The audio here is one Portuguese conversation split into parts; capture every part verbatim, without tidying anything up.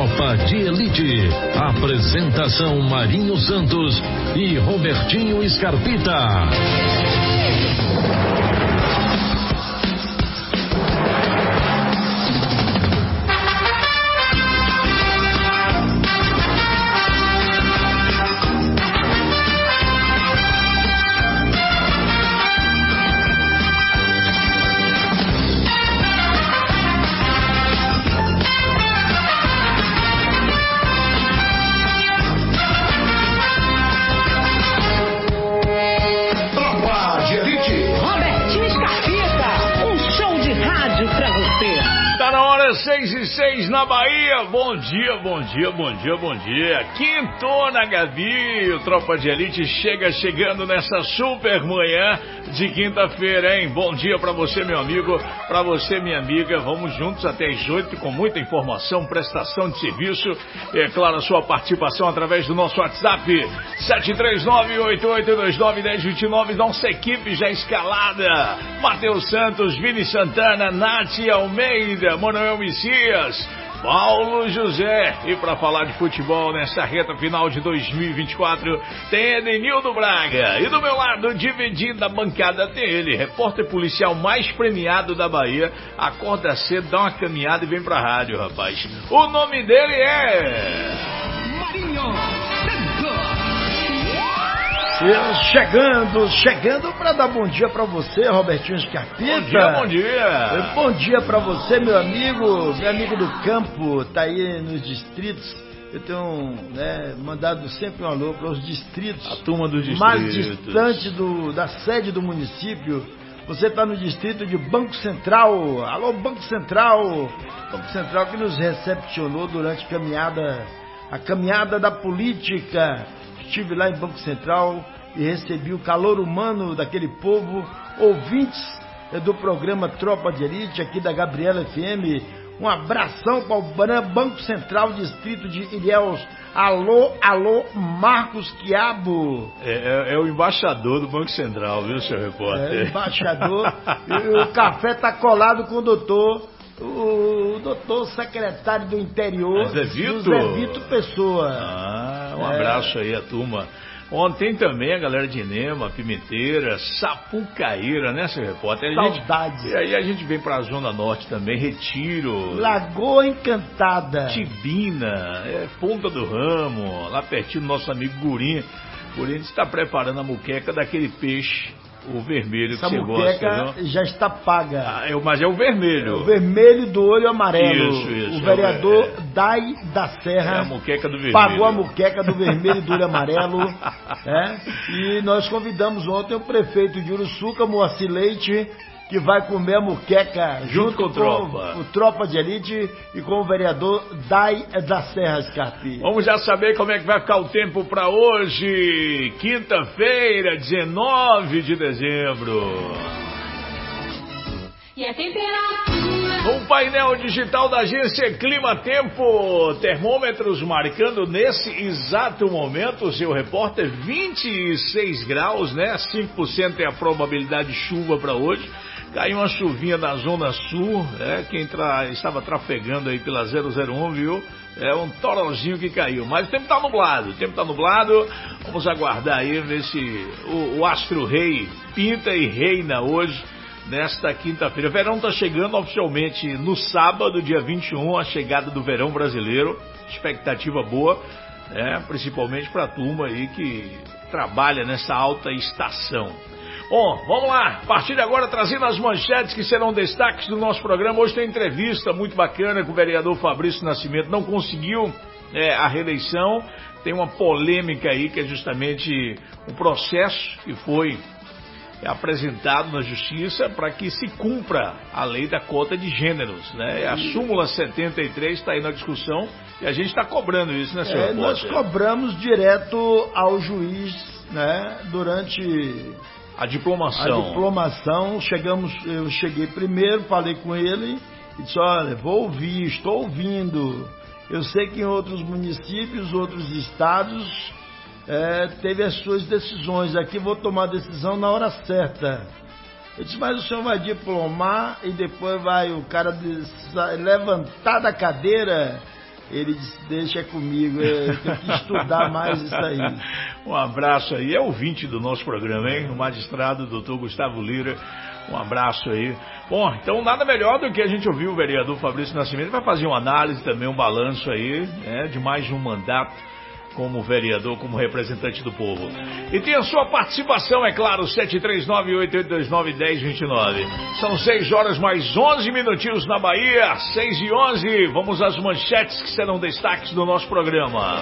Tropa de Elite. Apresentação Marinho Santos e Robertinho Scarpita. seis e seis na Bahia, bom dia, bom dia, bom dia, bom dia. Quintona, Gabi, o Tropa de Elite chega chegando nessa super manhã de quinta-feira, hein? Bom dia pra você, meu amigo, pra você, minha amiga. Vamos juntos até as oito com muita informação, prestação de serviço e, é claro, a sua participação através do nosso WhatsApp sete três nove, oito oito dois nove, um zero dois nove. Nossa equipe já escalada: Matheus Santos, Vini Santana, Nath Almeida, Manuel Messias, Paulo José. E para falar de futebol nessa reta final de dois mil e vinte e quatro, tem Edenildo Braga. E do meu lado, dividindo a bancada, tem ele, repórter policial mais premiado da Bahia. Acorda cedo, dá uma caminhada e vem pra rádio, rapaz. O nome dele é... Marinho. Chegando, chegando para dar bom dia para você, Robertinho Scarpita. Bom dia, bom dia. Bom dia para você, meu amigo, meu amigo do campo, tá aí nos distritos. Eu tenho, né, mandado sempre um alô para os distritos. A turma dos distritos. Mais distante do, da sede do município. Você está no distrito de Banco Central. Alô, Banco Central. Banco Central que nos recepcionou durante a caminhada, a caminhada da política. Estive lá em Banco Central e recebi o calor humano daquele povo, ouvintes do programa Tropa de Elite, aqui da Gabriela F M. Um abração para o Banco Central, distrito de Ilhéus. Alô, alô, Marcos Quiabo. É, é, é o embaixador do Banco Central, viu, seu repórter? É, embaixador. E o café tá colado com o doutor... O doutor secretário do interior, Zé Vito? Zé Vito Pessoa. Ah, um abraço é. aí a turma. Ontem também a galera de Inema, Pimenteira, Sapucaíra, né, seu repórter? A Saudades. Gente, e aí a gente vem pra Zona Norte também, Retiro, Lagoa Encantada, Tibina, é, Ponta do Ramo, lá pertinho do nosso amigo Gurinha. Gurinha está preparando a muqueca daquele peixe. O vermelho Essa que você muqueca gosta, já está paga. Ah, é, mas é o vermelho. É o vermelho do olho amarelo. Isso, isso. O vereador é, é. Dai da Serra é a muqueca do vermelho. Pagou a muqueca do vermelho e do olho amarelo. É? E nós convidamos ontem o prefeito de Uruçuca, Moacir Leite, que vai comer a muqueca junto, junto com, o, tropa. o Tropa de Elite e com o vereador Dai da Serra Scarpi. Vamos já saber como é que vai ficar o tempo para hoje, quinta-feira, dezenove de dezembro. E a temperatura... Um painel digital da agência Clima Tempo, termômetros marcando nesse exato momento, seu repórter, vinte e seis graus, né? cinco por cento é a probabilidade de chuva para hoje. Caiu uma chuvinha na Zona Sul, né? Quem tra... estava trafegando aí pela zero zero um, viu? É um torolzinho que caiu. Mas o tempo tá nublado, o tempo tá nublado. Vamos aguardar aí, ver se o, o astro rei pinta e reina hoje, nesta quinta-feira. O verão tá chegando oficialmente no sábado, dia vinte e um, a chegada do verão brasileiro. Expectativa boa, né? Principalmente pra turma aí que trabalha nessa alta estação. Bom, vamos lá, a partir de agora trazendo as manchetes que serão destaques do nosso programa. Hoje tem entrevista muito bacana com o vereador Fabrício Nascimento, não conseguiu é, a reeleição, tem uma polêmica aí que é justamente o processo que foi apresentado na justiça para que se cumpra a lei da cota de gêneros, né? A súmula setenta e três está aí na discussão e a gente está cobrando isso, né, senhor? É, nós cobramos direto ao juiz, né, durante... A diplomação. A diplomação, chegamos, eu cheguei primeiro, falei com ele e disse, olha, vou ouvir, estou ouvindo. Eu sei que em outros municípios, outros estados, é, teve as suas decisões. Aqui vou tomar a decisão na hora certa. Eu disse, mas o senhor vai diplomar e depois vai o cara levantar da cadeira Ele disse, deixa comigo, eu tenho que estudar mais isso aí. Um abraço aí, é ouvinte do nosso programa, hein? O magistrado doutor Gustavo Lira, um abraço aí. Bom, então nada melhor do que a gente ouvir o vereador Fabrício Nascimento, vai fazer uma análise também, um balanço aí, né, de mais um mandato como vereador, como representante do povo. E tem a sua participação, é claro, sete três nove, oito oito dois nove, um zero dois nove. São seis horas mais onze minutinhos na Bahia, seis e onze. Vamos às manchetes que serão destaques do nosso programa.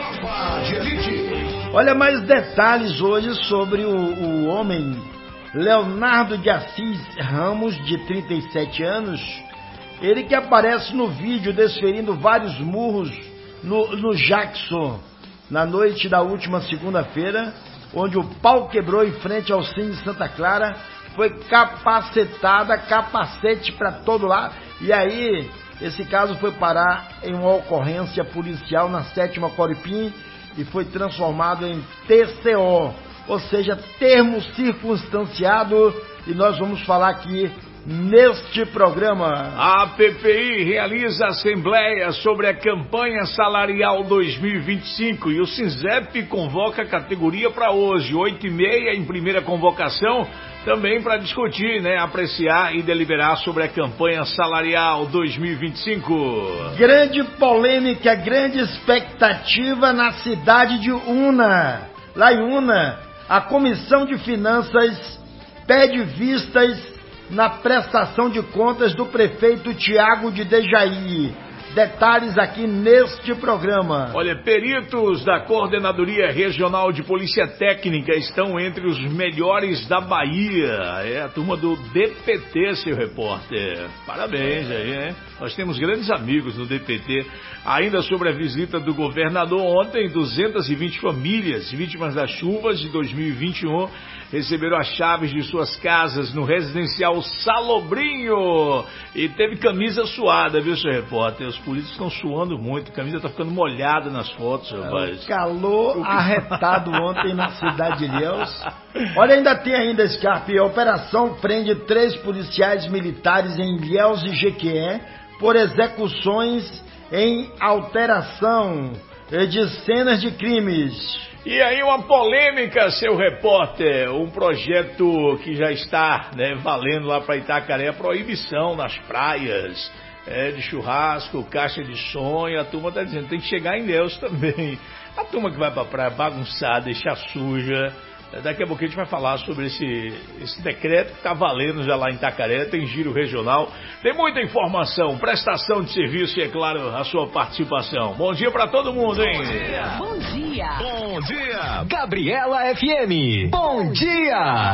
Olha, mais detalhes hoje sobre o, o homem Leonardo de Assis Ramos, de trinta e sete anos. Ele que aparece no vídeo desferindo vários murros no, no Jackson, na noite da última segunda-feira, onde o pau quebrou em frente ao Cine Santa Clara, foi capacetada, capacete para todo lado, e aí esse caso foi parar em uma ocorrência policial na sétima Coripim e foi transformado em T C O, ou seja, termo circunstanciado, e nós vamos falar aqui neste programa. A P P I realiza assembleia sobre a campanha salarial dois mil e vinte e cinco e o SINZEP convoca a categoria para hoje, oito e meia, em primeira convocação, também para discutir, né, apreciar e deliberar sobre a campanha salarial dois mil e vinte e cinco. Grande polêmica, grande expectativa na cidade de Una. Lá em Una, a Comissão de Finanças pede vistas na prestação de contas do prefeito Tiago de Dejaí. Detalhes aqui neste programa. Olha, peritos da Coordenadoria Regional de Polícia Técnica estão entre os melhores da Bahia. É a turma do D P T, seu repórter. Parabéns aí, né? Nós temos grandes amigos no D P T. Ainda sobre a visita do governador ontem, duzentas e vinte famílias vítimas das chuvas de dois mil e vinte e um receberam as chaves de suas casas no residencial Salobrinho. E teve camisa suada, viu, seu repórter? Os políticos estão suando muito, a camisa está ficando molhada nas fotos, rapaz. É, calor arretado ontem na cidade de Ilhéus. Olha, ainda tem ainda, Scarpe, a operação prende três policiais militares em Ilhéus e Jequié por execuções em alteração de cenas de crimes. E aí uma polêmica, seu repórter, um projeto que já está, né, valendo lá para Itacaré, a proibição nas praias, é, de churrasco, caixa de som, e a turma está dizendo, tem que chegar em Ilhéus também. A turma que vai para a praia bagunçar, deixar suja. Daqui a pouco a gente vai falar sobre esse, esse decreto que está valendo já lá em Itacaré, tem giro regional, tem muita informação, prestação de serviço e, é claro, a sua participação. Bom dia para todo mundo, hein? Bom dia. Bom dia. Gabriela F M. Bom dia.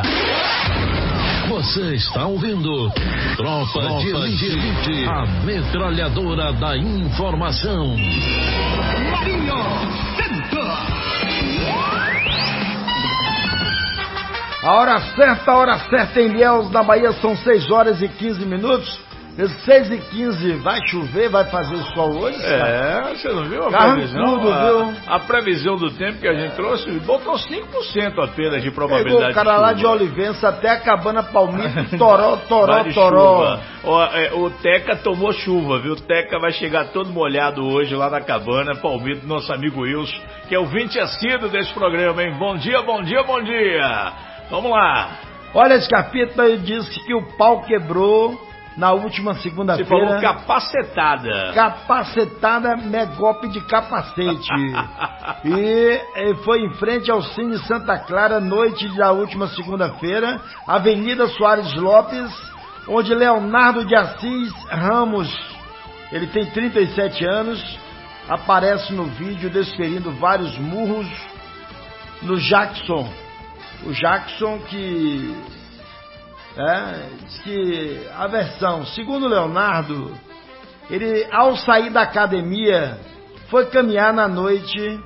Você está ouvindo Tropa, Tropa de Elite, a metralhadora da informação. Marinho, Centro. A hora certa, a hora certa em Ilhéus, na Bahia, são seis horas e quinze minutos. seis e quinze, vai chover, vai fazer sol hoje? É, você não viu a Carrancudo, previsão? viu? A, a previsão do tempo que a gente trouxe, botou cinco por cento apenas de probabilidade. Pegou o cara de lá de Olivença até a Cabana Palmito, toró, toró, toró. Ó, é, o Teca tomou chuva, viu? O Teca vai chegar todo molhado hoje lá na Cabana Palmito, nosso amigo Wilson, que é o ouvinte assíduo desse programa, hein? Bom dia, bom dia, bom dia! Vamos lá. Olha, esse capítulo disse que o pau quebrou na última segunda-feira. Você falou capacetada. Capacetada, megópe de capacete. e, e foi em frente ao Cine Santa Clara, noite da última segunda-feira, Avenida Soares Lopes, onde Leonardo de Assis Ramos, ele tem trinta e sete anos, aparece no vídeo desferindo vários murros no Jackson. O Jackson que, é, que a versão, segundo Leonardo, ele ao sair da academia foi caminhar na noite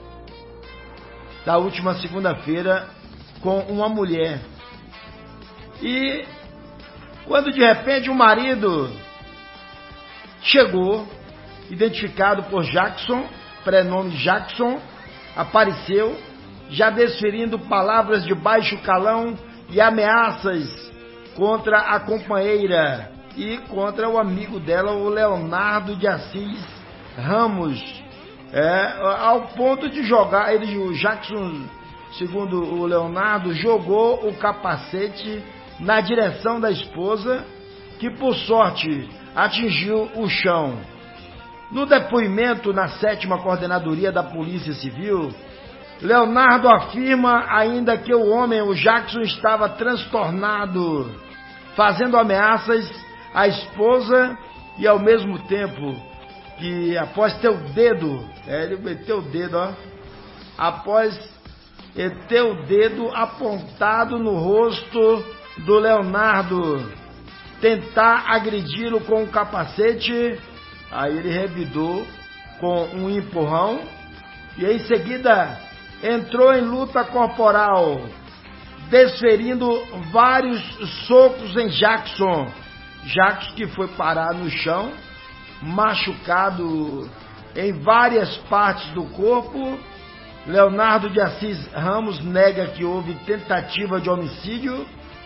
da última segunda-feira com uma mulher. E quando de repente o marido chegou, identificado por Jackson, prenome Jackson, apareceu, já desferindo palavras de baixo calão e ameaças contra a companheira e contra o amigo dela, o Leonardo de Assis Ramos, é, ao ponto de jogar, ele, o Jackson, segundo o Leonardo, jogou o capacete na direção da esposa, que por sorte atingiu o chão. No depoimento na sétima Coordenadoria da Polícia Civil, Leonardo afirma ainda que o homem, o Jackson, estava transtornado, fazendo ameaças à esposa e ao mesmo tempo que após ter o dedo, é, ele meteu o dedo, ó, após ter o dedo apontado no rosto do Leonardo, tentar agredi-lo com o capacete, aí ele revidou com um empurrão e em seguida entrou em luta corporal, desferindo vários socos em Jackson. Jackson que foi parar no chão, machucado em várias partes do corpo. Leonardo de Assis Ramos nega que houve tentativa de homicídio,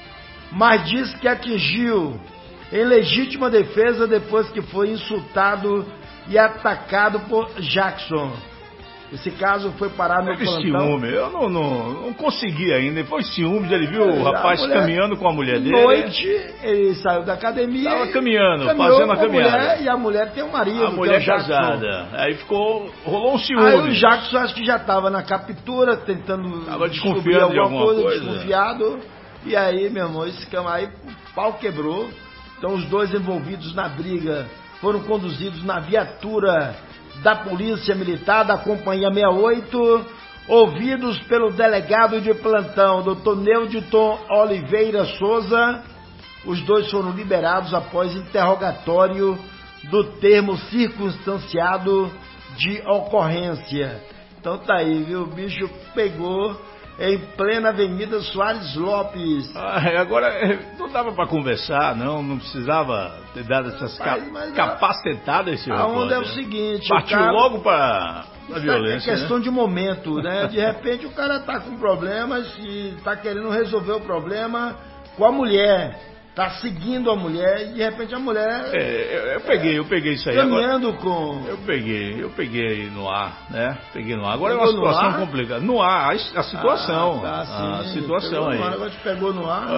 mas diz que atingiu em legítima defesa depois que foi insultado e atacado por Jackson. Esse caso foi parar no plantão. Ciúme, eu não, não, não consegui ainda. Foi ciúmes, ele viu o rapaz mulher, caminhando com a mulher dele. Noite, ele saiu da academia. Estava caminhando, fazendo a caminhada. Mulher, e a mulher tem um marido. A mulher que é o casada. Aí ficou, rolou um ciúme. Aí o Jackson acho que já estava na captura, tentando tava desconfiando de alguma coisa, coisa. Desconfiado. E aí, meu irmão, esse cama aí, o pau quebrou. Então os dois envolvidos na briga foram conduzidos na viatura da Polícia Militar da Companhia sessenta e oito, ouvidos pelo delegado de plantão, doutor Neudton Oliveira Souza. Os dois foram liberados após interrogatório do termo circunstanciado de ocorrência. Então tá aí, viu? O bicho pegou em plena Avenida Soares Lopes. Ah, agora, não dava para conversar, não, não precisava ter dado essas mas, mas, capacetadas, esse A onda é o seguinte... Partiu o cara, logo para a violência, É questão né? de momento, né? De repente o cara tá com problemas e tá querendo resolver o problema com a mulher. Tá seguindo a mulher e de repente a mulher... É, eu, eu peguei, eu peguei isso aí. Caminhando agora, com... Eu peguei, eu peguei no ar, né? Peguei no ar. Agora pegou é uma situação complicada. No ar, a, a situação. Ah, tá, a situação aí. Agora te pegou no ar.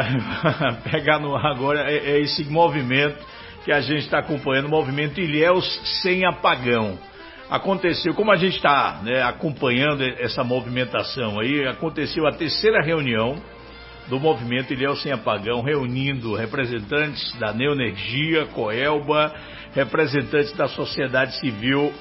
Ah, pegar no ar agora é, é esse movimento que a gente está acompanhando, o movimento Ilhéus Sem Apagão. Aconteceu, como a gente está, né, acompanhando essa movimentação aí, aconteceu a terceira reunião do movimento Ilhéus Sem Apagão, reunindo representantes da Neoenergia, Coelba, representantes da sociedade civil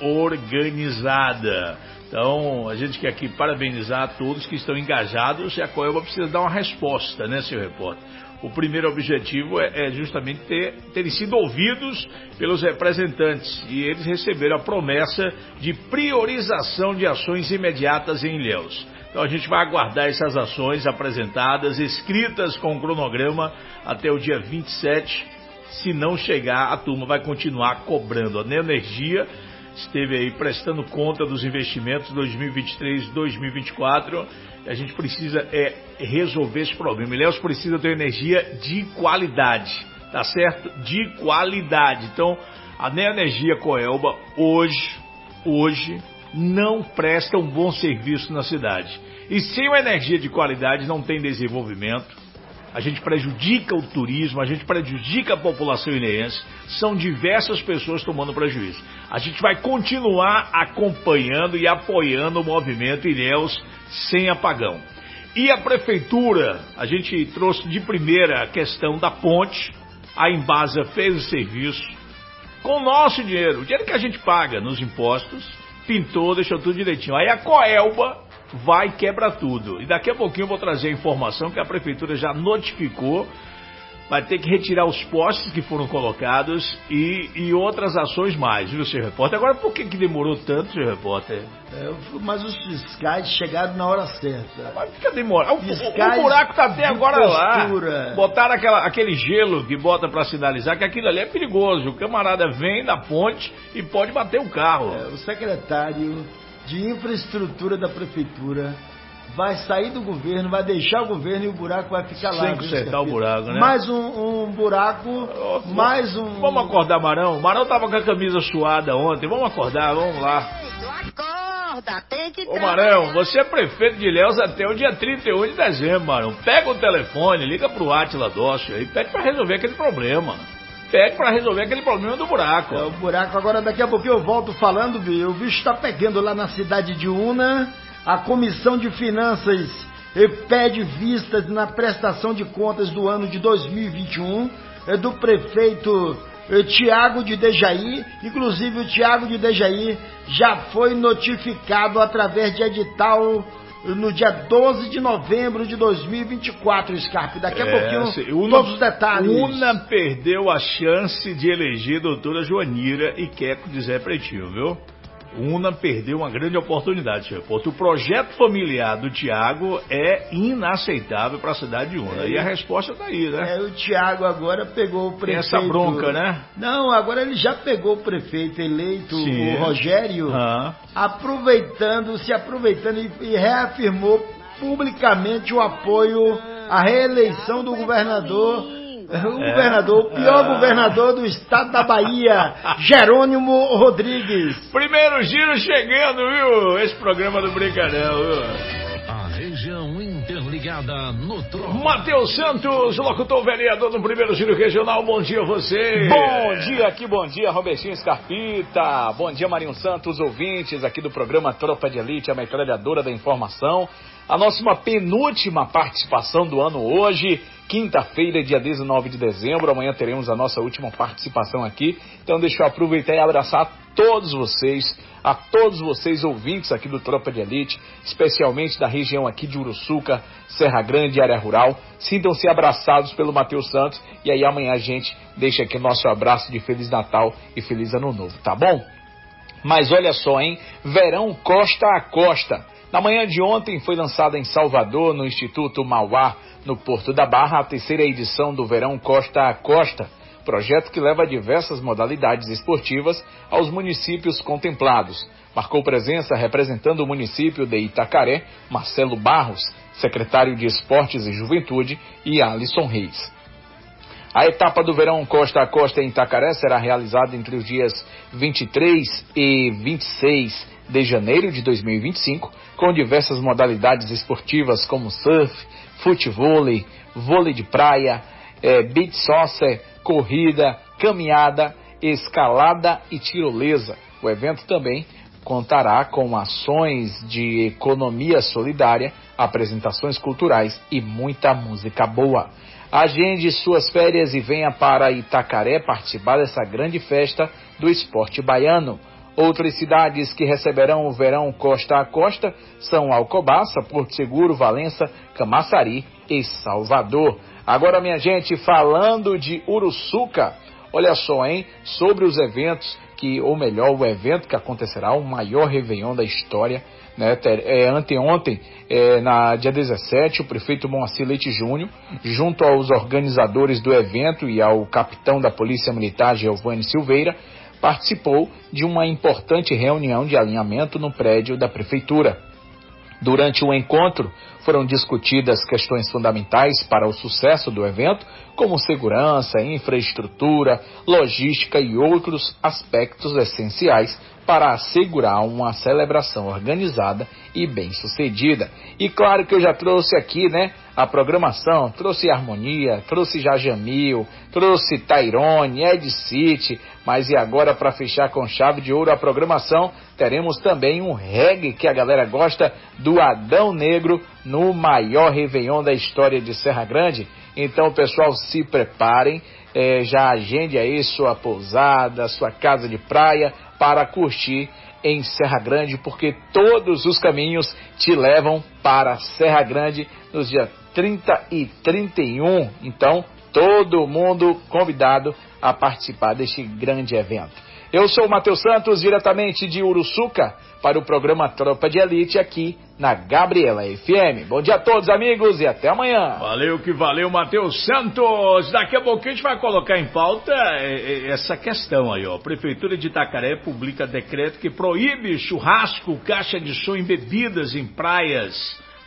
organizada. Então, a gente quer aqui parabenizar todos que estão engajados e a Coelba precisa dar uma resposta, né, senhor repórter? O primeiro objetivo é, é justamente ter, terem sido ouvidos pelos representantes e eles receberam a promessa de priorização de ações imediatas em Ilhéus. Então a gente vai aguardar essas ações apresentadas, escritas com o cronograma até o dia vinte e sete. Se não chegar, a turma vai continuar cobrando. A Neoenergia esteve aí prestando conta dos investimentos dois mil e vinte e três, dois mil e vinte e quatro. A gente precisa é, resolver esse problema. Ilhéus precisa ter energia de qualidade, tá certo? De qualidade. Então, a Neoenergia Coelba hoje, hoje, não presta um bom serviço na cidade. E sem uma energia de qualidade não tem desenvolvimento. A gente prejudica o turismo, a gente prejudica a população ilhéense. São diversas pessoas tomando prejuízo. A gente vai continuar acompanhando e apoiando o movimento Ilhéus Sem Apagão. E a prefeitura, a gente trouxe de primeira a questão da ponte. A Embasa fez o serviço com o nosso dinheiro, o dinheiro que a gente paga nos impostos, pintou, deixou tudo direitinho. Aí a Coelba vai e quebra tudo. E daqui a pouquinho eu vou trazer a informação que a prefeitura já notificou. Vai ter que retirar os postes que foram colocados e, e outras ações mais, viu, senhor repórter? Agora, por que, que demorou tanto, senhor repórter? É, mas os fiscais chegaram na hora certa. Mas fica demorando. O, o, o buraco tá até agora postura. lá. Botaram aquela, aquele gelo que bota para sinalizar que aquilo ali é perigoso. O camarada vem da ponte e pode bater o carro. É, o secretário de infraestrutura da prefeitura vai sair do governo, vai deixar o governo e o buraco vai ficar lá. Sem consertar o buraco, né? Mais um, um buraco, oh, mais um... Vamos acordar, Marão. Marão tava com a camisa suada ontem. Vamos acordar, vamos lá. Acorda, tem que... Ô, Marão, você é prefeito de Ilhéus até o dia trinta e um de dezembro, Marão. Pega o telefone, liga pro Átila Dócio e pede pra resolver aquele problema. Pede pra resolver aquele problema do buraco. É, o buraco, agora daqui a pouquinho eu volto falando, viu? O bicho tá pegando lá na cidade de Una. A Comissão de Finanças pede vistas na prestação de contas do ano de dois mil e vinte e um do prefeito Tiago de Dejaí. Inclusive o Tiago de Dejaí já foi notificado através de edital no dia doze de novembro de dois mil e vinte e quatro, Scarpe. Daqui a é, pouquinho, assim, Una, todos os detalhes. Una perdeu a chance de eleger a doutora Joanira e Queco de Zé Pretinho, viu? Una perdeu uma grande oportunidade, senhor Porto. O projeto familiar do Tiago é inaceitável para a cidade de Una. É, e a resposta tá aí, né? É, o Tiago agora pegou o prefeito... Tem essa bronca, né? Não, agora ele já pegou o prefeito eleito, Sim. o Rogério, ah. aproveitando, se aproveitando e, e reafirmou publicamente o apoio à reeleição do governador... O é. governador, o pior é. governador do estado da Bahia, Jerônimo Rodrigues. Primeiro giro chegando, viu? Esse programa do Brincarão, viu? A região interligada no troço. Matheus Santos, locutor vereador do primeiro giro regional. Bom dia a você. Bom dia aqui, bom dia Robertinho Scarpita. Bom dia Marinho Santos, ouvintes aqui do programa Tropa de Elite, a metralhadora da informação. A nossa penúltima participação do ano hoje, quinta-feira, dia dezenove de dezembro. Amanhã teremos a nossa última participação aqui. Então deixa eu aproveitar e abraçar a todos vocês, a todos vocês ouvintes aqui do Tropa de Elite, especialmente da região aqui de Uruçuca, Serra Grande e área rural. Sintam-se abraçados pelo Matheus Santos e aí amanhã a gente deixa aqui o nosso abraço de Feliz Natal e Feliz Ano Novo, tá bom? Mas olha só, hein? Verão costa a costa. Na manhã de ontem foi lançada em Salvador, no Instituto Mauá, no Porto da Barra, a terceira edição do Verão Costa a Costa, projeto que leva diversas modalidades esportivas aos municípios contemplados. Marcou presença representando o município de Itacaré, Marcelo Barros, secretário de Esportes e Juventude, e Alisson Reis. A etapa do Verão Costa a Costa em Itacaré será realizada entre os dias vinte e três e vinte e seis de janeiro de dois mil e vinte e cinco, com diversas modalidades esportivas como surf, futevôlei, vôlei de praia, é, beach soccer, corrida, caminhada, escalada e tirolesa. O evento também contará com ações de economia solidária, apresentações culturais e muita música boa. Agende suas férias e venha para Itacaré participar dessa grande festa do esporte baiano. Outras cidades que receberão o Verão Costa a Costa são Alcobaça, Porto Seguro, Valença, Camaçari e Salvador. Agora, minha gente, falando de Uruçuca, olha só, hein, sobre os eventos, que, ou melhor, o evento que acontecerá, o maior Réveillon da história, né, é, anteontem, é, na dia dezessete, o prefeito Moacir Leite Júnior, junto aos organizadores do evento e ao capitão da Polícia Militar, Giovanni Silveira, participou de uma importante reunião de alinhamento no prédio da Prefeitura. Durante o encontro, foram discutidas questões fundamentais para o sucesso do evento, como segurança, infraestrutura, logística e outros aspectos essenciais para assegurar uma celebração organizada e bem-sucedida. E claro que eu já trouxe aqui, né, a programação, trouxe Harmonia, trouxe Jajamil, trouxe Tairone, Ed City, mas e agora, para fechar com chave de ouro a programação, teremos também um reggae que a galera gosta, do Adão Negro, no maior Réveillon da história de Serra Grande. Então, pessoal, se preparem, é, já agende aí sua pousada, sua casa de praia para curtir em Serra Grande, porque todos os caminhos te levam para Serra Grande nos dias trinta e trinta e um. Então, todo mundo convidado a participar deste grande evento. Eu sou o Matheus Santos, diretamente de Uruçuca, para o programa Tropa de Elite aqui na Gabriela F M. Bom dia a todos, amigos, e até amanhã. Valeu que valeu, Matheus Santos. Daqui a pouquinho a gente vai colocar em pauta essa questão aí, ó. A Prefeitura de Itacaré publica decreto que proíbe churrasco, caixa de som e bebidas em praias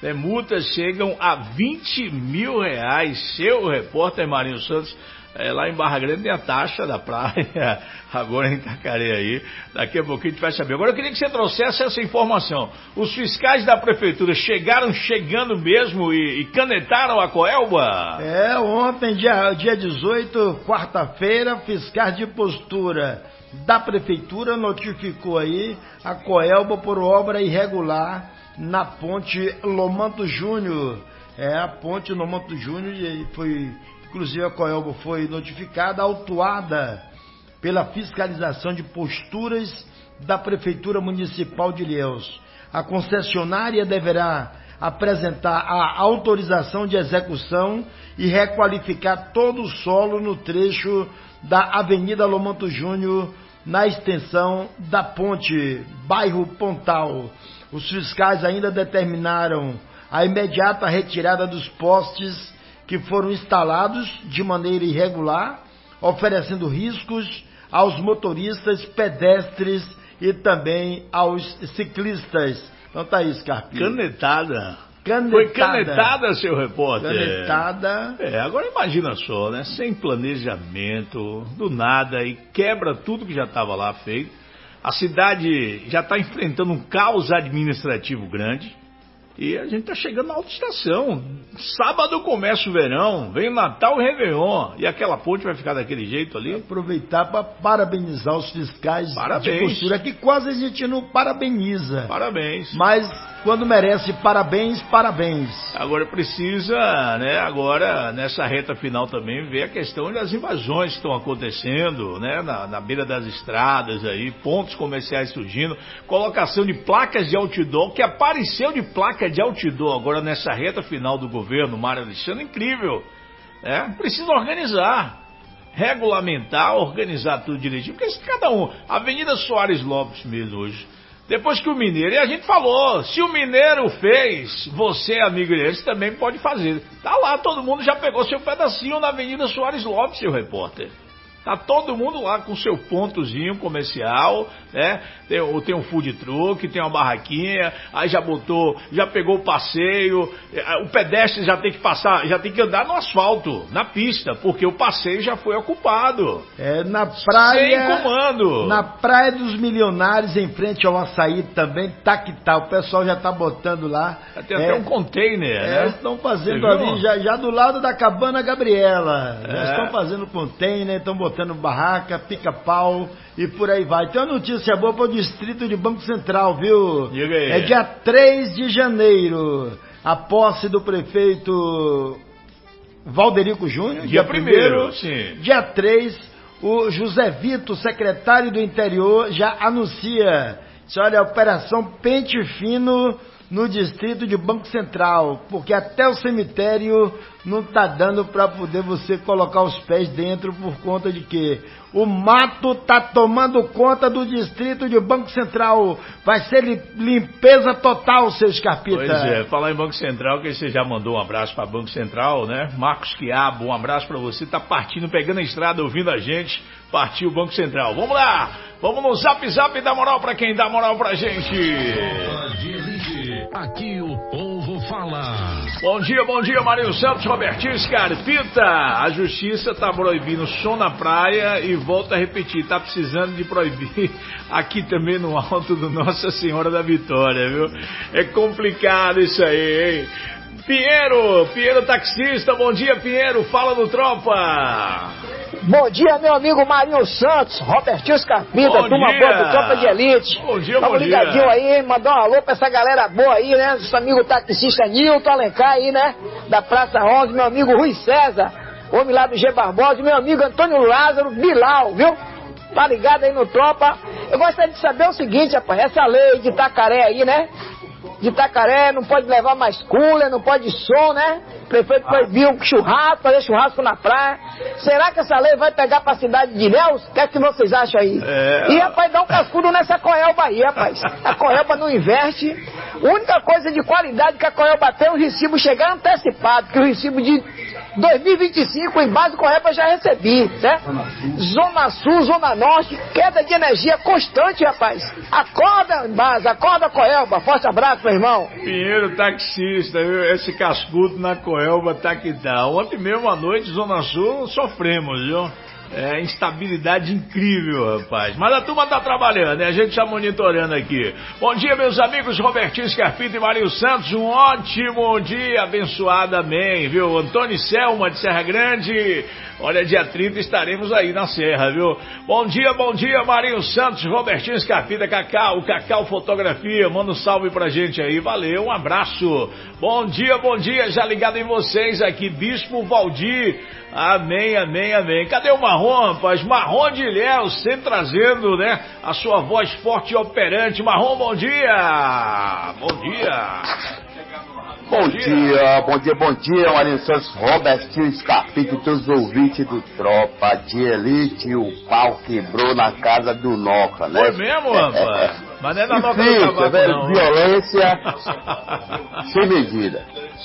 né, multas chegam a vinte mil reais. Seu repórter Marinho Santos, é, lá em Barra Grande tem a taxa da praia, agora em Itacaré aí, daqui a pouquinho a gente vai saber. Agora eu queria que você trouxesse essa informação. Os fiscais da prefeitura chegaram chegando mesmo e, e canetaram a Coelba? É, ontem, dia, dia dezoito, quarta-feira, fiscais de postura da prefeitura notificou aí a Coelba por obra irregular na ponte Lomanto Júnior. É, a ponte Lomanto Júnior foi... Inclusive a Coelba foi notificada, autuada pela fiscalização de posturas da Prefeitura Municipal de Ilhéus. A concessionária deverá apresentar a autorização de execução e requalificar todo o solo no trecho da Avenida Lomanto Júnior, na extensão da ponte, bairro Pontal. Os fiscais ainda determinaram a imediata retirada dos postes que foram instalados de maneira irregular, oferecendo riscos aos motoristas, pedestres e também aos ciclistas. Então tá aí, Scarpinho. Canetada. Canetada. Foi canetada, seu repórter. Canetada. É, agora imagina só, né? Sem planejamento, do nada, e quebra tudo que já estava lá feito. A cidade já está enfrentando um caos administrativo grande. E a gente está chegando na autoestação. Sábado começa o verão, vem o Natal e Réveillon. E aquela ponte vai ficar daquele jeito ali. Aproveitar para parabenizar os fiscais Parabéns. de postura, que quase a gente não parabeniza. Parabéns. Mas quando merece parabéns, parabéns. Agora precisa, né, agora nessa reta final também, ver a questão das invasões que estão acontecendo, né, na, na beira das estradas aí, pontos comerciais surgindo, colocação de placas de outdoor, que apareceu de placa de outdoor agora nessa reta final do governo, Mário Alexandre, incrível, né? Precisa organizar, regulamentar, organizar tudo direitinho, porque se cada um, Avenida Soares Lopes mesmo hoje, depois que o Mineiro, e a gente falou, se o Mineiro fez, você, amigo dele, também pode fazer. Tá lá, todo mundo já pegou seu pedacinho na Avenida Soares Lopes, seu repórter. Tá todo mundo lá com seu pontozinho comercial, né? Tem, tem um food truck, tem uma barraquinha, aí já botou, já pegou o passeio, o pedestre já tem que passar, já tem que andar no asfalto, na pista, porque o passeio já foi ocupado. É, na praia... Sem comando. Na Praia dos Milionários, em frente ao Açaí também, tá que tá, o pessoal já tá botando lá. Tem é, até um container, é, né? Estão fazendo ali, já, já do lado da Cabana Gabriela, é. Já estão fazendo container, estão botando botando barraca, pica-pau e por aí vai. Tem uma notícia boa para o distrito de Banco Central, viu? Diga aí. É dia três de janeiro, a posse do prefeito Valderico Júnior. Dia primeiro, sim. Dia três, o José Vito, secretário do Interior, já anuncia, olha, a operação Pente Fino no distrito de Banco Central, porque até o cemitério não tá dando para poder você colocar os pés dentro por conta de que o mato tá tomando conta do distrito de Banco Central. Vai ser limpeza total, seu Scarpita. Pois é, falar em Banco Central, que você já mandou um abraço para Banco Central, né? Marcos Quiabo, um abraço para você, tá partindo, pegando a estrada, ouvindo a gente, partiu o Banco Central. Vamos lá, vamos no Zap Zap, dá moral para quem dá moral pra gente. Aqui o povo fala. Bom dia, bom dia, Marinho Santos, Robertinho Scarpita. A justiça tá proibindo som na praia e volta a repetir, tá precisando de proibir aqui também no alto do Nossa Senhora da Vitória, viu? É complicado isso aí, hein? Pinheiro, Pinheiro taxista, bom dia, Pinheiro, fala do Tropa. Bom dia, meu amigo Marinho Santos, Robertinho Scarpita, turma boa do Tropa de Elite. Bom dia, Tamo bom ligadinho dia. aí, mandar um alô pra essa galera boa aí, né? Nosso amigo taxista Nilton Alencar aí, né? Da Praça onze, meu amigo Rui César, homem lá do G Barbosa, meu amigo Antônio Lázaro Bilal, viu? Tá ligado aí no Tropa. Eu gostaria de saber o seguinte, rapaz, essa lei de Itacaré aí, né? De Itacaré, não pode levar mais cooler, não pode som, né? O prefeito proibiu churrasco, fazer churrasco na praia. Será que essa lei vai pegar pra cidade de Ilhéus? O que é que vocês acham aí? É. E, rapaz, dá um cascudo nessa Coelba aí, rapaz. A Coelba não investe. A única coisa de qualidade que a Coelba tem é o recibo chegar antecipado, que o recibo de dois mil e vinte e cinco, em base Coelba já recebi, né? Zona Sul, Zona Norte, queda de energia constante, rapaz. Acorda, Embasa, acorda, Coelba. Forte abraço, meu irmão. Pinheiro taxista, viu? Esse cascudo na Coelba tá que dá. Ontem mesmo à noite, Zona Sul, sofremos, viu? É, instabilidade incrível, rapaz. Mas a turma tá trabalhando, né? A gente tá monitorando aqui. Bom dia, meus amigos Robertinho Scarpita e Marinho Santos. Um ótimo dia, abençoado, amém, viu? Antônio Selma, de Serra Grande. Olha, dia trinta estaremos aí na Serra, viu? Bom dia, bom dia, Marinho Santos, Robertinho Scarpita, Cacau, Cacau Fotografia. Manda um salve pra gente aí. Valeu, um abraço. Bom dia, bom dia. Já ligado em vocês aqui, Bispo Valdir. Amém, amém, amém. Cadê o Marrom, rapaz? Marrom de Ilhéus, sempre trazendo, né, a sua voz forte e operante. Marrom, bom dia! Bom dia! Bom, bom dia. dia, bom dia, bom dia, Marinho Santos, Robertinho Scarpita e todos os ouvintes do Tropa de Elite. O pau quebrou na casa do Noca, né? Foi mesmo, rapaz? Mas não é na Noca do Cavaco, velho, não. Violência sem medida.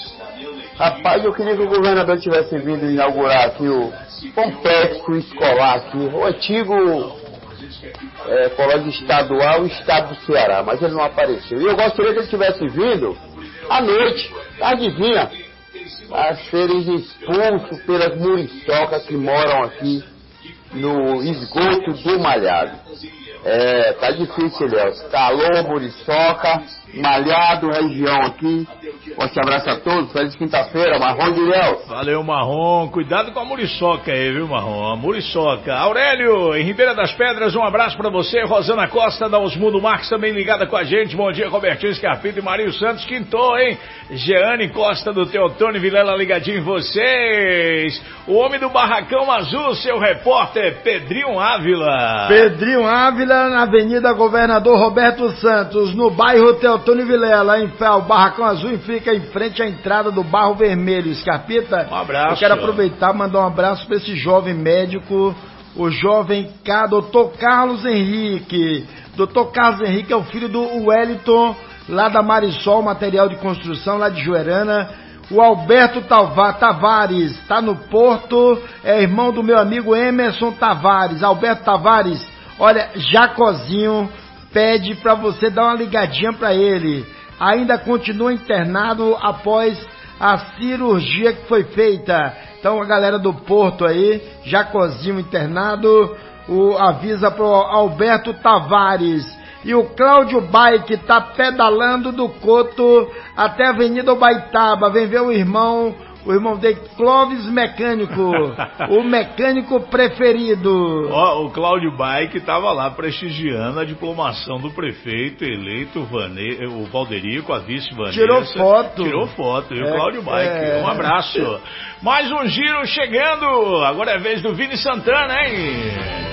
Rapaz, eu queria que o governador tivesse vindo inaugurar aqui o complexo escolar aqui, o antigo é, colégio estadual, estado do Ceará, mas ele não apareceu. E eu gostaria que ele tivesse vindo à noite, adivinha, a serem expulsos pelas muriçocas que moram aqui no esgoto do Malhado. É, tá difícil, Léo. Calor, muriçoca, Malhado, região aqui. Forte abraço a todos, feliz quinta-feira, Marrom de Léo. Valeu, Marrom. Cuidado com a muriçoca aí, viu, Marrom? A muriçoca. Aurélio, em Ribeira das Pedras, um abraço pra você. Rosana Costa, da Osmundo Marques, também ligada com a gente. Bom dia, Robertinho Scarpita e Marinho Santos. Quintou, hein? Jeane Costa, do Teotônio Vilela, ligadinho em vocês. O homem do Barracão Azul, seu repórter, Pedrinho Ávila. Pedrinho Ávila, na Avenida Governador Roberto Santos, no bairro Teotônio Vilela, em o Barracão Azul fica em frente à entrada do Barro Vermelho. Scarpita, um abraço. Eu quero aproveitar e mandar um abraço para esse jovem médico, o jovem K, doutor Carlos Henrique. doutor Carlos Henrique é o filho do Wellington, lá da Marisol, material de construção, lá de Joerana. O Alberto Tavares está no Porto, é irmão do meu amigo Emerson Tavares. Alberto Tavares, olha, Jacozinho pede para você dar uma ligadinha para ele. Ainda continua internado após a cirurgia que foi feita. Então a galera do Porto aí, Jacozinho internado, o, avisa pro Alberto Tavares. E o Cláudio Bike tá pedalando do Coto até a Avenida Ubaitaba. Vem ver o irmão, o irmão dele, Clóvis Mecânico, o mecânico preferido. Ó, o Cláudio Bike tava lá prestigiando a diplomação do prefeito eleito, Vane... o Valderico, a vice Vanessa. Tirou foto. Tirou foto, e o é, Cláudio Bike, é... um abraço. Mais um giro chegando, agora é vez do Vini Santana, hein?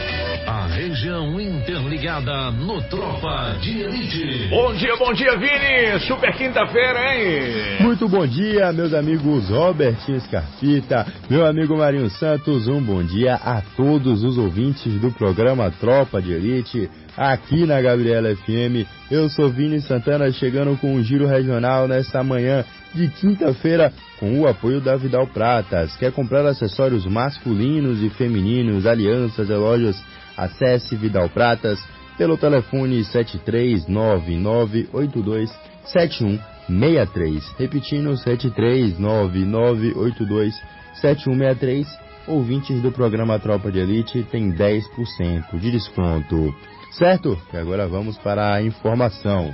A região interligada no Tropa de Elite. Bom dia, bom dia, Vini. Super quinta-feira, hein? Muito bom dia, meus amigos Robertinho Scarpita, meu amigo Marinho Santos. Um bom dia a todos os ouvintes do programa Tropa de Elite, aqui na Gabriela F M. Eu sou Vini Santana, chegando com um giro regional nesta manhã de quinta-feira, com o apoio da Vidal Pratas. Quer comprar acessórios masculinos e femininos, alianças, relógios? Acesse Vidal Pratas pelo telefone sete três nove nove oito dois sete um seis três. Repetindo, sete três nove nove oito dois sete um seis três. Ouvintes do programa Tropa de Elite tem dez por cento de desconto. Certo? E agora vamos para a informação.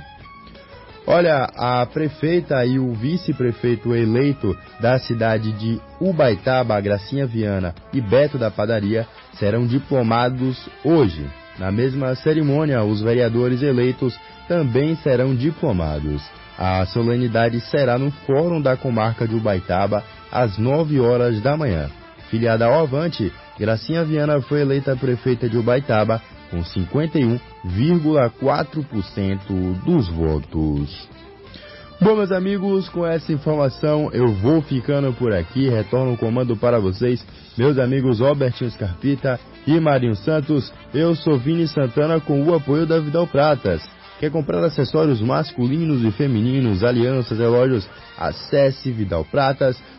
Olha, a prefeita e o vice-prefeito eleito da cidade de Ubaitaba, Gracinha Viana e Beto da Padaria, serão diplomados hoje. Na mesma cerimônia, os vereadores eleitos também serão diplomados. A solenidade será no Fórum da Comarca de Ubaitaba, às nove horas da manhã. Filiada ao Avante, Gracinha Viana foi eleita prefeita de Ubaitaba com cinquenta e um vírgula quatro por cento dos votos. Bom, meus amigos, com essa informação eu vou ficando por aqui. Retorno o comando para vocês, meus amigos Robertinho Scarpita e Marinho Santos. Eu sou Vini Santana, com o apoio da Vidal Pratas. Quer comprar acessórios masculinos e femininos, alianças, relógios? Acesse Vidal Pratas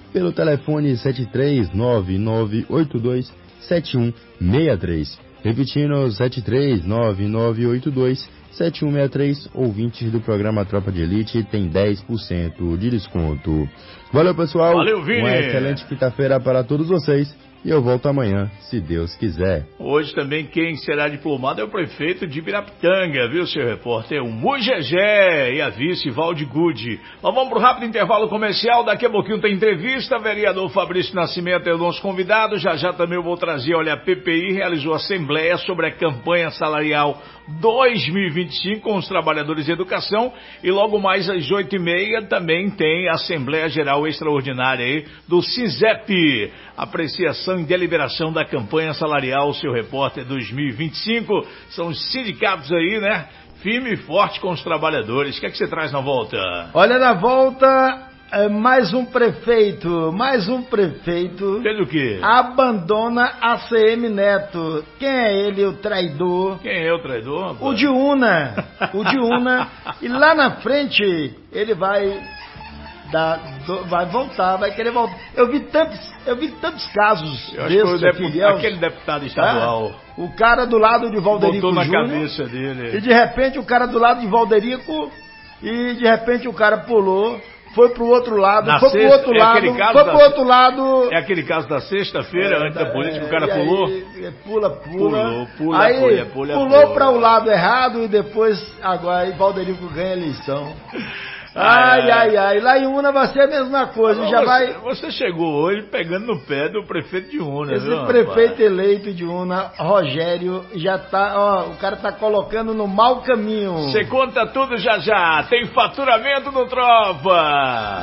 pelo telefone sete três nove nove oito dois sete um seis três. Repetindo, sete três nove nove oito dois sete um seis três. Ouvintes do programa Tropa de Elite tem dez por cento de desconto. Valeu, pessoal. Valeu, Vini. Uma excelente quinta-feira para todos vocês. E eu volto amanhã, se Deus quiser. Hoje também quem será diplomado é o prefeito de Ibirapitanga, viu, seu repórter? O Mugegé e a vice Valde Gude. Nós vamos para o rápido intervalo comercial. Daqui a pouquinho tem entrevista. Vereador Fabrício Nascimento é o nosso convidado. Já já também eu vou trazer, olha, a P P I realizou assembleia sobre a campanha salarial dois mil e vinte e cinco com os trabalhadores de educação. E logo mais às oito e meia também tem a Assembleia Geral Extraordinária aí do SINZEP. Apreciação e deliberação da campanha salarial, seu repórter dois mil e vinte e cinco. São os sindicatos aí, né? Firme e forte com os trabalhadores. O que é que você traz na volta? Olha, na volta, é mais um prefeito, mais um prefeito. Fez o quê? Abandona a C M Neto. Quem é ele, o traidor? Quem é o traidor? O Diúna. O Diúna. E lá na frente, ele vai... Da, do, vai voltar, vai querer voltar. Eu vi tantos, eu vi tantos casos eu acho que foi desse, depu- aquele deputado estadual. Tá? O cara do lado de Valderico Botou na Júnior, cabeça dele. E de repente o cara do lado de Valderico, e de repente o cara pulou, foi pro outro lado, na foi sexta, pro outro é lado, foi da, pro outro lado. É aquele caso da sexta-feira, é, antes da política, é, o cara pulou? Aí, pula, pula. Pulou, pula, aí pula, pula, pulou pula. para o lado errado e depois agora aí Valderico ganha a eleição. Ai, ai, ai. Lá em Una vai ser a mesma coisa. Não, já você, vai... você chegou hoje pegando no pé do prefeito de Una, Esse viu, prefeito rapaz? eleito de Una, Rogério, já tá, ó, o cara tá colocando no mau caminho. Você conta tudo já já. Tem faturamento no Tropa.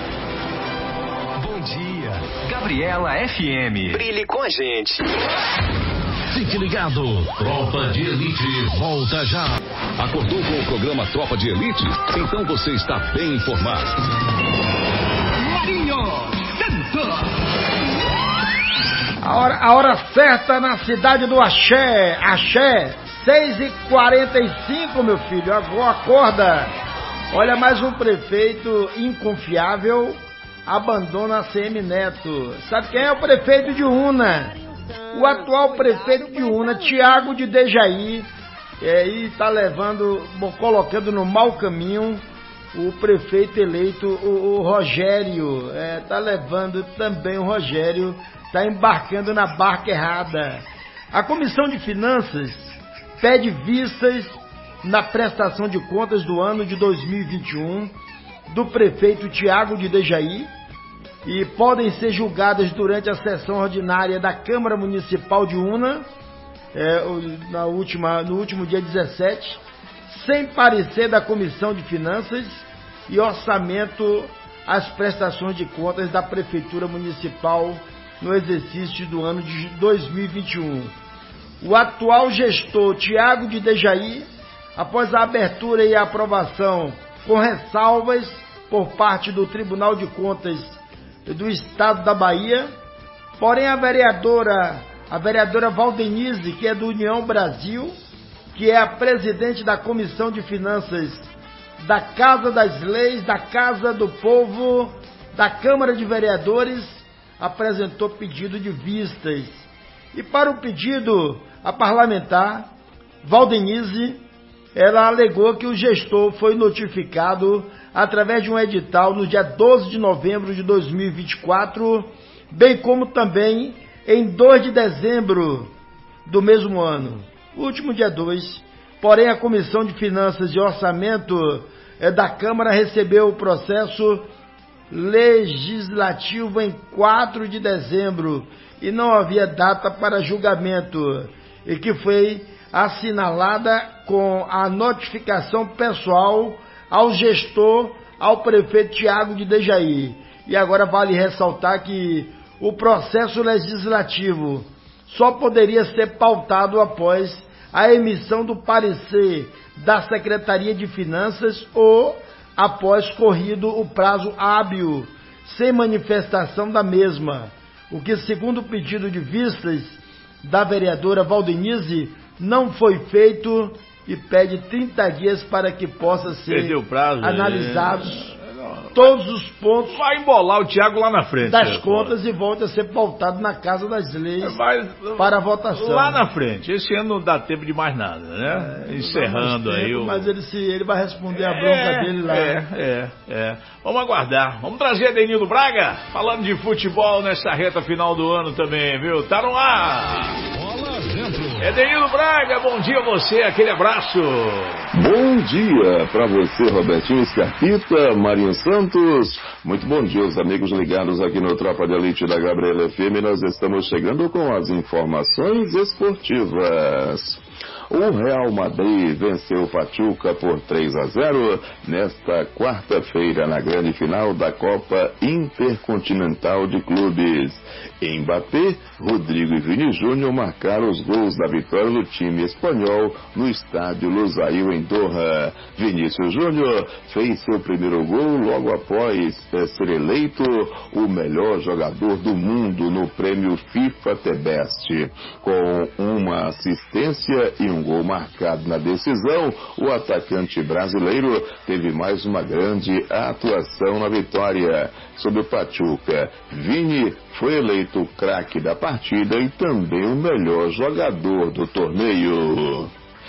Bom dia, Gabriela F M. Brilhe com a gente. Fique ligado, Tropa de Elite volta já. Acordou com o programa Tropa de Elite? Então você está bem informado. Marinho Santos. A hora, a hora certa na cidade do Axé. Axé, seis e quarenta e cinco, meu filho. Agora acorda. Olha, mais um prefeito inconfiável abandona a C M Neto. Sabe quem é o prefeito de Una? O atual prefeito de Una, Tiago de Dejaí, é, e está levando, colocando no mau caminho o prefeito eleito, o, o Rogério. Está é, levando também o Rogério, está embarcando na barca errada. A Comissão de Finanças pede vistas na prestação de contas do ano de dois mil e vinte e um do prefeito Tiago de Dejaí, e podem ser julgadas durante a sessão ordinária da Câmara Municipal de Una, é, na última, no último dia dezessete, sem parecer da Comissão de Finanças e Orçamento às prestações de contas da Prefeitura Municipal no exercício do ano de dois mil e vinte e um. O atual gestor Tiago de Dejaí, após a abertura e a aprovação com ressalvas por parte do Tribunal de Contas do Estado da Bahia, porém a vereadora, a vereadora Valdenise, que é do União Brasil, que é a presidente da Comissão de Finanças da Casa das Leis, da Casa do Povo, da Câmara de Vereadores, apresentou pedido de vistas. E para o pedido, a parlamentar Valdenise, ela alegou que o gestor foi notificado através de um edital no dia doze de novembro de dois mil e vinte e quatro, bem como também em dois de dezembro do mesmo ano, último dia dois. Porém, a Comissão de Finanças e Orçamento é, da Câmara recebeu o processo legislativo em quatro de dezembro e não havia data para julgamento, e que foi assinalada com a notificação pessoal ao gestor, ao prefeito Tiago de Dejaí. E agora vale ressaltar que o processo legislativo só poderia ser pautado após a emissão do parecer da Secretaria de Finanças ou após corrido o prazo hábil, sem manifestação da mesma, o que, segundo o pedido de vistas da vereadora Valdenise, não foi feito e pede trinta dias para que possa ser prazo, analisados. É. todos os pontos. Vai embolar o Thiago lá na frente. Das contas e volta a ser pautado na Casa das Leis vai, para a votação. Lá na frente. Esse ano não dá tempo de mais nada, né? É, Encerrando tempo, aí o... Mas ele, se, ele vai responder a bronca é, dele lá. É, é, é. Vamos aguardar. Vamos trazer Edenildo Braga, falando de futebol nessa reta final do ano também, viu? Tá no ar. Bola dentro. Edenildo Braga, bom dia a você, aquele abraço. Bom dia pra você, Robertinho Scarpita, Marinho Santos. Muito bom dia, os amigos ligados aqui no Tropa de Elite da Gabriela F M. Nós estamos chegando com as informações esportivas. O Real Madrid venceu o Pachuca por três a zero nesta quarta-feira na grande final da Copa Intercontinental de Clubes. Mbappé, Rodrigo e Vini Júnior marcaram os gols da vitória do time espanhol no estádio Lusail em Doha. Vinícius Júnior fez seu primeiro gol logo após ser eleito o melhor jogador do mundo no prêmio FIFA The Best. Com uma assistência e um gol marcado na decisão, o atacante brasileiro teve mais uma grande atuação na vitória sobre o Pachuca. Vini foi eleito o craque da partida e também o melhor jogador do torneio.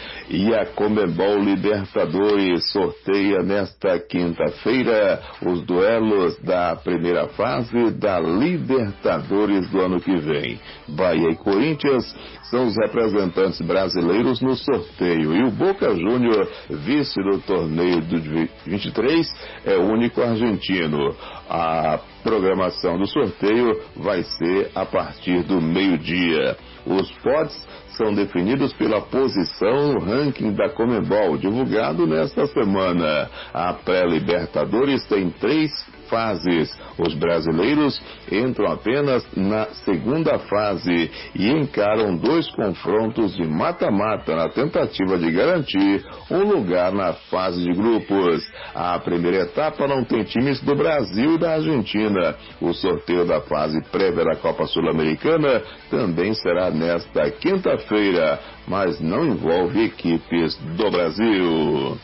E a Conmebol Libertadores sorteia nesta quinta-feira os duelos da primeira fase da Libertadores do ano que vem. Bahia e Corinthians são os representantes brasileiros no sorteio e o Boca Júnior, vice do torneio do vinte e três, é o único argentino. A programação do sorteio vai ser a partir do meio-dia. Os potes são definidos pela posição no ranking da Conmebol, divulgado nesta semana. A pré-Libertadores tem três fases. Os brasileiros entram apenas na segunda fase e encaram dois confrontos de mata-mata na tentativa de garantir um lugar na fase de grupos. A primeira etapa não tem times do Brasil e da Argentina. O sorteio da fase prévia da Copa Sul-Americana também será nesta quinta-feira, mas não envolve equipes do Brasil.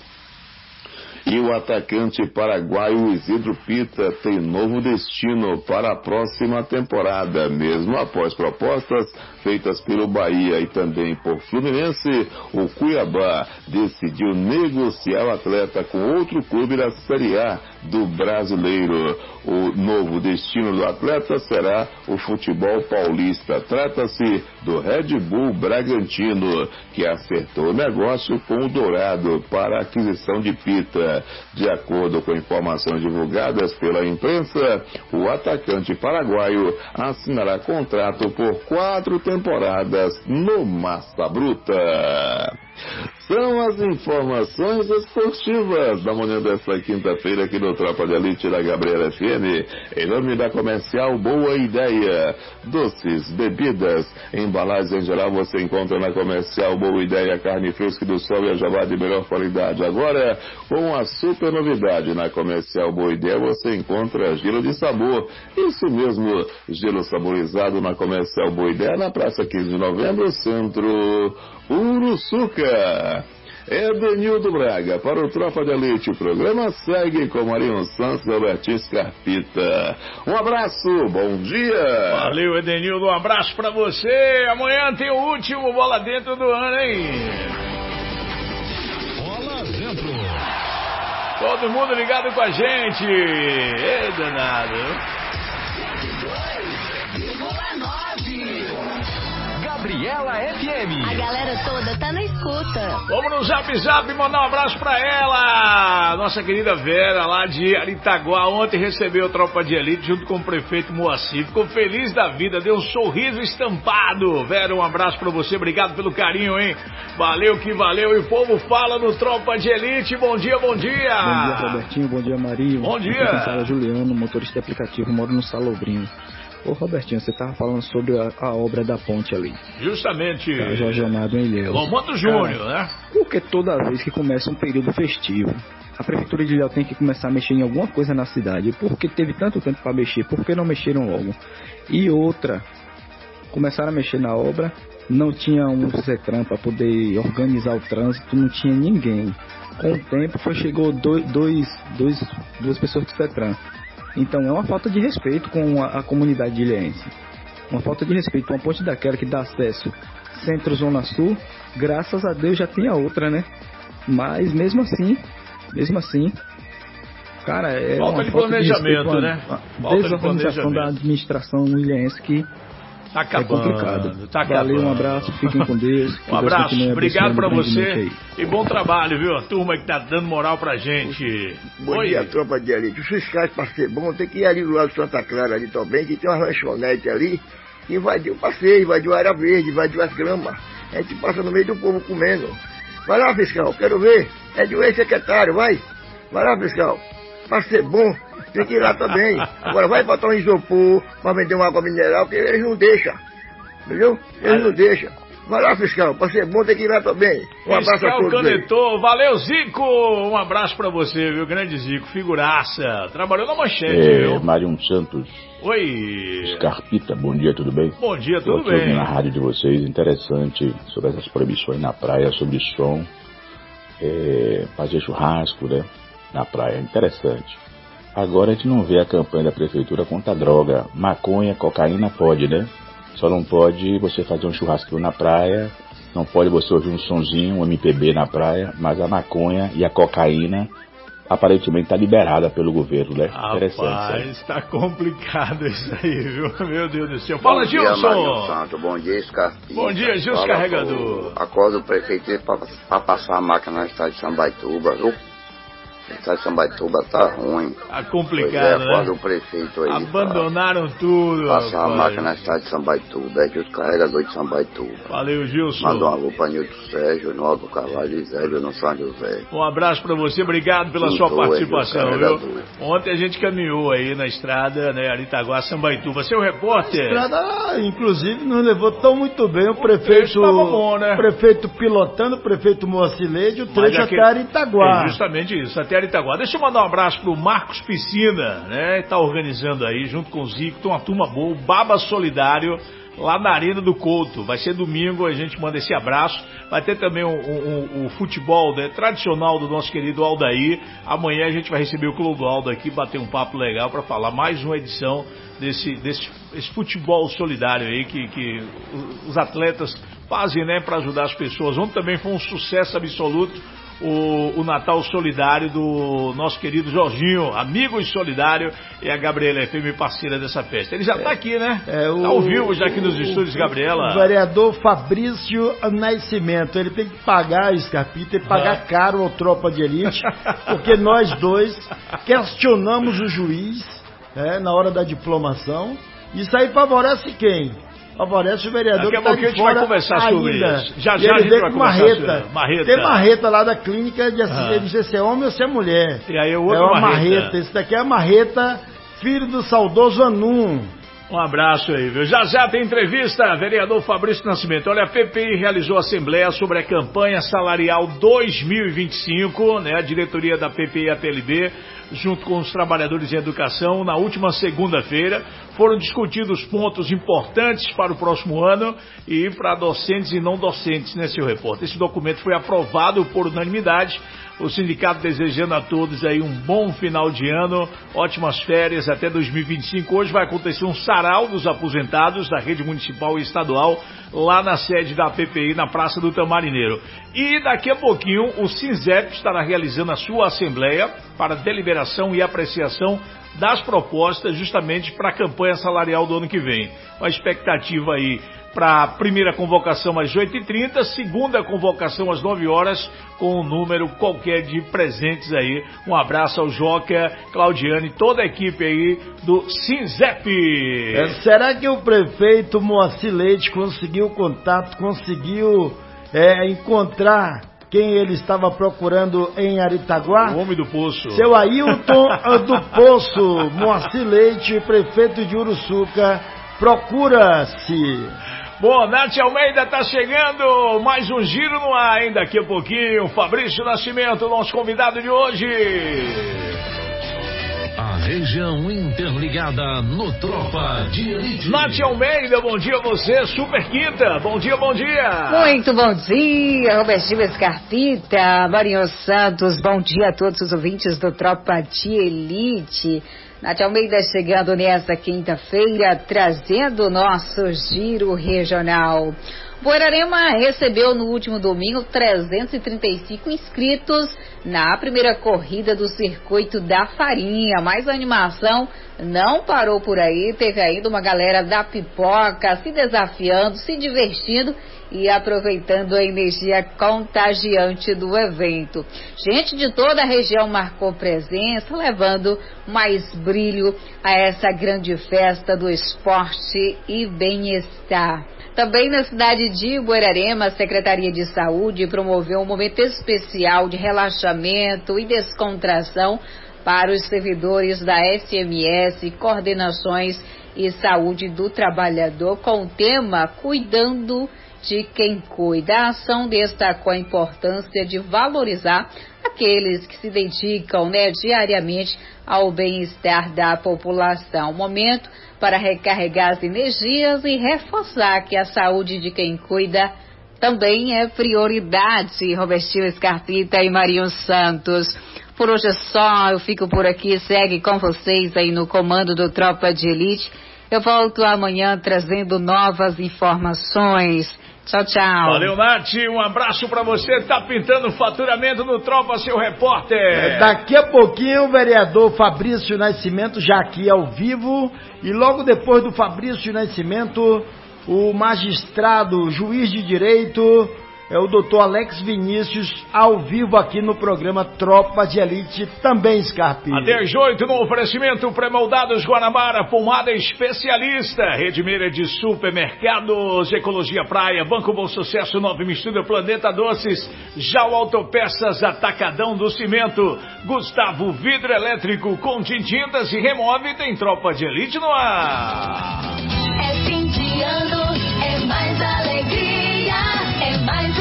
E o atacante paraguaio Isidro Pita tem novo destino para a próxima temporada. Mesmo após propostas feitas pelo Bahia e também por Fluminense, o Cuiabá decidiu negociar o atleta com outro clube da Série A do Brasileiro. O novo destino do atleta será o futebol paulista. Trata-se do Red Bull Bragantino, que acertou o negócio com o Dourado para a aquisição de Pita. De acordo com informações divulgadas pela imprensa, o atacante paraguaio assinará contrato por quatro temporadas no Massa Bruta. São as informações esportivas da manhã desta quinta-feira aqui no Tropa de Elite da Gabriela F M. Em nome da Comercial Boa Ideia. Doces, bebidas, embalagens em geral você encontra na Comercial Boa Ideia. Carne fresca do sol e a jabá de melhor qualidade. Agora, com a super novidade na Comercial Boa Ideia, você encontra gelo de sabor. Isso mesmo, gelo saborizado na Comercial Boa Ideia, na Praça quinze de Novembro, Centro Uruçuca. Edenildo Braga para o Tropa de Elite. O programa segue com Marinho Santos e Albertinho Scarpita. Um abraço, bom dia. Valeu, Edenildo, um abraço pra você. Amanhã tem o último Bola Dentro do ano, hein? Bola Dentro. Todo mundo ligado com a gente. Ei, danado. Gabriela F M. A galera toda tá na escuta. Vamos no Zap Zap mandar um abraço pra ela. Nossa querida Vera, lá de Aritaguá, ontem recebeu a Tropa de Elite junto com o prefeito Moacir. Ficou feliz da vida, deu um sorriso estampado. Vera, um abraço pra você, obrigado pelo carinho, hein? Valeu que valeu. E o povo fala no Tropa de Elite. Bom dia, bom dia. Bom dia, Robertinho, bom dia, Marinho. Bom dia. Aqui é Juliano, motorista de aplicativo, moro no Salobrinho. Ô Robertinho, você tava falando sobre a, a obra da ponte ali. Justamente. Da Jorge Amado em Ilhéus. Lomanto Júnior, né? Porque toda vez que começa um período festivo, a prefeitura de Ilhéus tem que começar a mexer em alguma coisa na cidade. Porque teve tanto tempo para mexer, por que não mexeram logo? E outra, começaram a mexer na obra, não tinha um CETRAN para poder organizar o trânsito, não tinha ninguém. Com o tempo foi, chegou dois, dois, dois, duas pessoas do CETRAN. Então é uma falta de respeito com a, a comunidade ilhéense. Uma falta de respeito. Uma ponte daquela que dá acesso centro-zona sul, graças a Deus já tinha outra, né? Mas mesmo assim, mesmo assim, cara, é falta uma de falta planejamento, de respeito, né? Uma desorganização da administração ilhéense que tá acabando, é complicado. Tá Valeu, acabando. um abraço, fiquem com Deus. Um abraço, Deus obrigado pra você aí. e bom trabalho, viu? A turma que tá dando moral pra gente. Bom Oi. dia, tropa de elite. Os fiscais, para ser bom, tem que ir ali do lado de Santa Clara, ali também, que tem uma lanchonete ali, que invadiu o passeio, invadiu a área verde, invadiu as gramas. A gente passa no meio do povo comendo. Vai lá, fiscal, quero ver. É de um ex-secretário, vai. Vai lá, fiscal. Para ser bom, tem que ir lá também. Agora vai botar um isopor para vender uma água mineral, que eles não deixam. Entendeu? Eles não deixam. Vai lá, fiscal, para ser bom tem que ir lá também. Um abraço Fiscal a todos. Canetou, aí. Valeu, Zico! Um abraço pra você, viu? Grande Zico, figuraça. Trabalhou na manchete, é, viu? Marion Santos. Oi. Scarpita, bom dia, tudo bem? Bom dia, tudo Tô aqui bem. ouvindo na rádio de vocês, interessante, sobre essas proibições na praia, sobre som, é, fazer churrasco, né? Na praia, interessante. Agora a gente não vê a campanha da prefeitura contra a droga. Maconha, cocaína pode, né? Só não pode você fazer um churrasco na praia, não pode você ouvir um sonzinho, um M P B na praia, mas a maconha e a cocaína aparentemente está liberada pelo governo, né? Rapaz, tá complicado isso aí, viu? Meu Deus do céu. Fala, bom Gilson! Dia, Marinho Santo. Bom dia, Scarpita. Bom dia, Gilson Carregador. Acorda o prefeito para passar a máquina no estado de Sambaituba, viu? O estado de Sambaituba tá ruim. Tá complicado, pois é, né? acorda o prefeito aí. Abandonaram tudo, passar rapaz. a máquina no estado de Sambaituba, é de os carregadores de Sambaituba. Valeu, Gilson. Manda um alô pra Nilton Sérgio, no Alto Carvalho e Zélio, no São José. Um abraço pra você, obrigado pela Pintou, sua participação, é, viu? Ontem a gente caminhou aí na estrada, né, Aritaguá, Sambaituba. Seu repórter... A estrada, inclusive, nos levou tão muito bem, o prefeito... tava bom, né? O prefeito pilotando, o prefeito Moacilede, o trecho aquele... até Aritaguá. É justamente isso, até Aritaguá. Deixa eu mandar um abraço pro Marcos Piscina, né? Tá organizando aí, junto com o Zico, tem uma turma boa, o Baba Solidário, lá na Arena do Couto. Vai ser domingo, a gente manda esse abraço. Vai ter também o um, um, um, futebol, né, tradicional do nosso querido Aldair. Amanhã a gente vai receber o Clodoaldo aqui, bater um papo legal para falar mais uma edição desse, desse esse futebol solidário aí que, que os atletas fazem, né, para ajudar as pessoas. Ontem também foi um sucesso absoluto. O, o Natal Solidário do nosso querido Jorginho, amigo e solidário, e a Gabriela F M, parceira dessa festa. Ele já está aqui, né? É, o, tá ao vivo já aqui nos o, estúdios, Gabriela. O vereador Fabrício Nascimento, ele tem que pagar, Scarpita, tem que pagar ah. caro ao Tropa de Elite, porque nós dois questionamos o juiz, é, na hora da diplomação. Isso aí favorece quem? Favorece o vereador. Daqui a pouquinho a gente vai conversar sobre isso. Já já a gente vai conversar marreta. marreta. Tem marreta lá da clínica de ah. dizer se é homem ou se é mulher. E aí o outro é uma marreta. marreta. Esse daqui é a marreta, filho do saudoso Anum. Um abraço aí, viu? Já já tem entrevista, vereador Fabrício Nascimento. Olha, a P P I realizou assembleia sobre a campanha salarial dois mil e vinte e cinco, né? A diretoria da P P I A T L B, junto com os trabalhadores em educação, na última segunda-feira, foram discutidos pontos importantes para o próximo ano e para docentes e não docentes, né, seu repórter? Esse documento foi aprovado por unanimidade. O sindicato desejando a todos aí um bom final de ano, ótimas férias até dois mil e vinte e cinco. Hoje vai acontecer um sarau dos aposentados da rede municipal e estadual lá na sede da P P I, na Praça do Tamarineiro. E daqui a pouquinho o SINZEP estará realizando a sua assembleia para deliberação e apreciação das propostas justamente para a campanha salarial do ano que vem. Uma expectativa aí para a primeira convocação às oito e trinta, segunda convocação às nove horas, com um número qualquer de presentes aí. Um abraço ao Joca, Claudiane e toda a equipe aí do SINZEP. É, será que o prefeito Moacir Leite conseguiu contato, conseguiu é, encontrar quem ele estava procurando em Aritaguá? O homem do poço. Seu Ailton do Poço, Moacir Leite, prefeito de Uruçuca, procura-se. Bom, Nath Almeida tá chegando, mais um giro no ar, hein? Daqui a pouquinho, Fabrício Nascimento, nosso convidado de hoje. A região interligada no Tropa de Elite. Nath Almeida, bom dia a você, Super Quinta, bom dia, bom dia. Muito bom dia, Robertinho Escarpita, Marinho Santos, bom dia a todos os ouvintes do Tropa de Elite. Nath Almeida chegando nesta quinta-feira, trazendo o nosso giro regional. Guararema recebeu no último domingo trezentos e trinta e cinco inscritos na primeira corrida do Circuito da Farinha, mas a animação não parou por aí, teve ainda uma galera da pipoca se desafiando, se divertindo e aproveitando a energia contagiante do evento. Gente de toda a região marcou presença, levando mais brilho a essa grande festa do esporte e bem-estar. Também na cidade de Guararema, a Secretaria de Saúde promoveu um momento especial de relaxamento e descontração para os servidores da S M S, Coordenações e Saúde do Trabalhador, com o tema Cuidando de Quem Cuida. A ação destacou a importância de valorizar aqueles que se dedicam, né, diariamente ao bem-estar da população. Momento para recarregar as energias e reforçar que a saúde de quem cuida também é prioridade. Robertinho Escarpita e Marinho Santos. Por hoje é só, eu fico por aqui, segue com vocês aí no comando do Tropa de Elite. Eu volto amanhã trazendo novas informações. Tchau, tchau. Valeu, Nath. Um abraço pra você. Tá pintando faturamento no Tropa, seu repórter. É, daqui a pouquinho o vereador Fabrício Nascimento já aqui ao vivo. E logo depois do Fabrício Nascimento, o magistrado, juiz de direito, é o doutor Alex Vinícius, ao vivo aqui no programa Tropa de Elite, também, Scarpinho. Até às oito no oferecimento pré-moldados Guanabara, pomada especialista, Redmeira de supermercados, Ecologia Praia, Banco Bom Sucesso, Nova Mistura, Planeta Doces, Jau Autopeças, Atacadão do Cimento, Gustavo Vidro Elétrico, com tintas e remove, tem Tropa de Elite no ar. É fim de ano, é mais alegria, é mais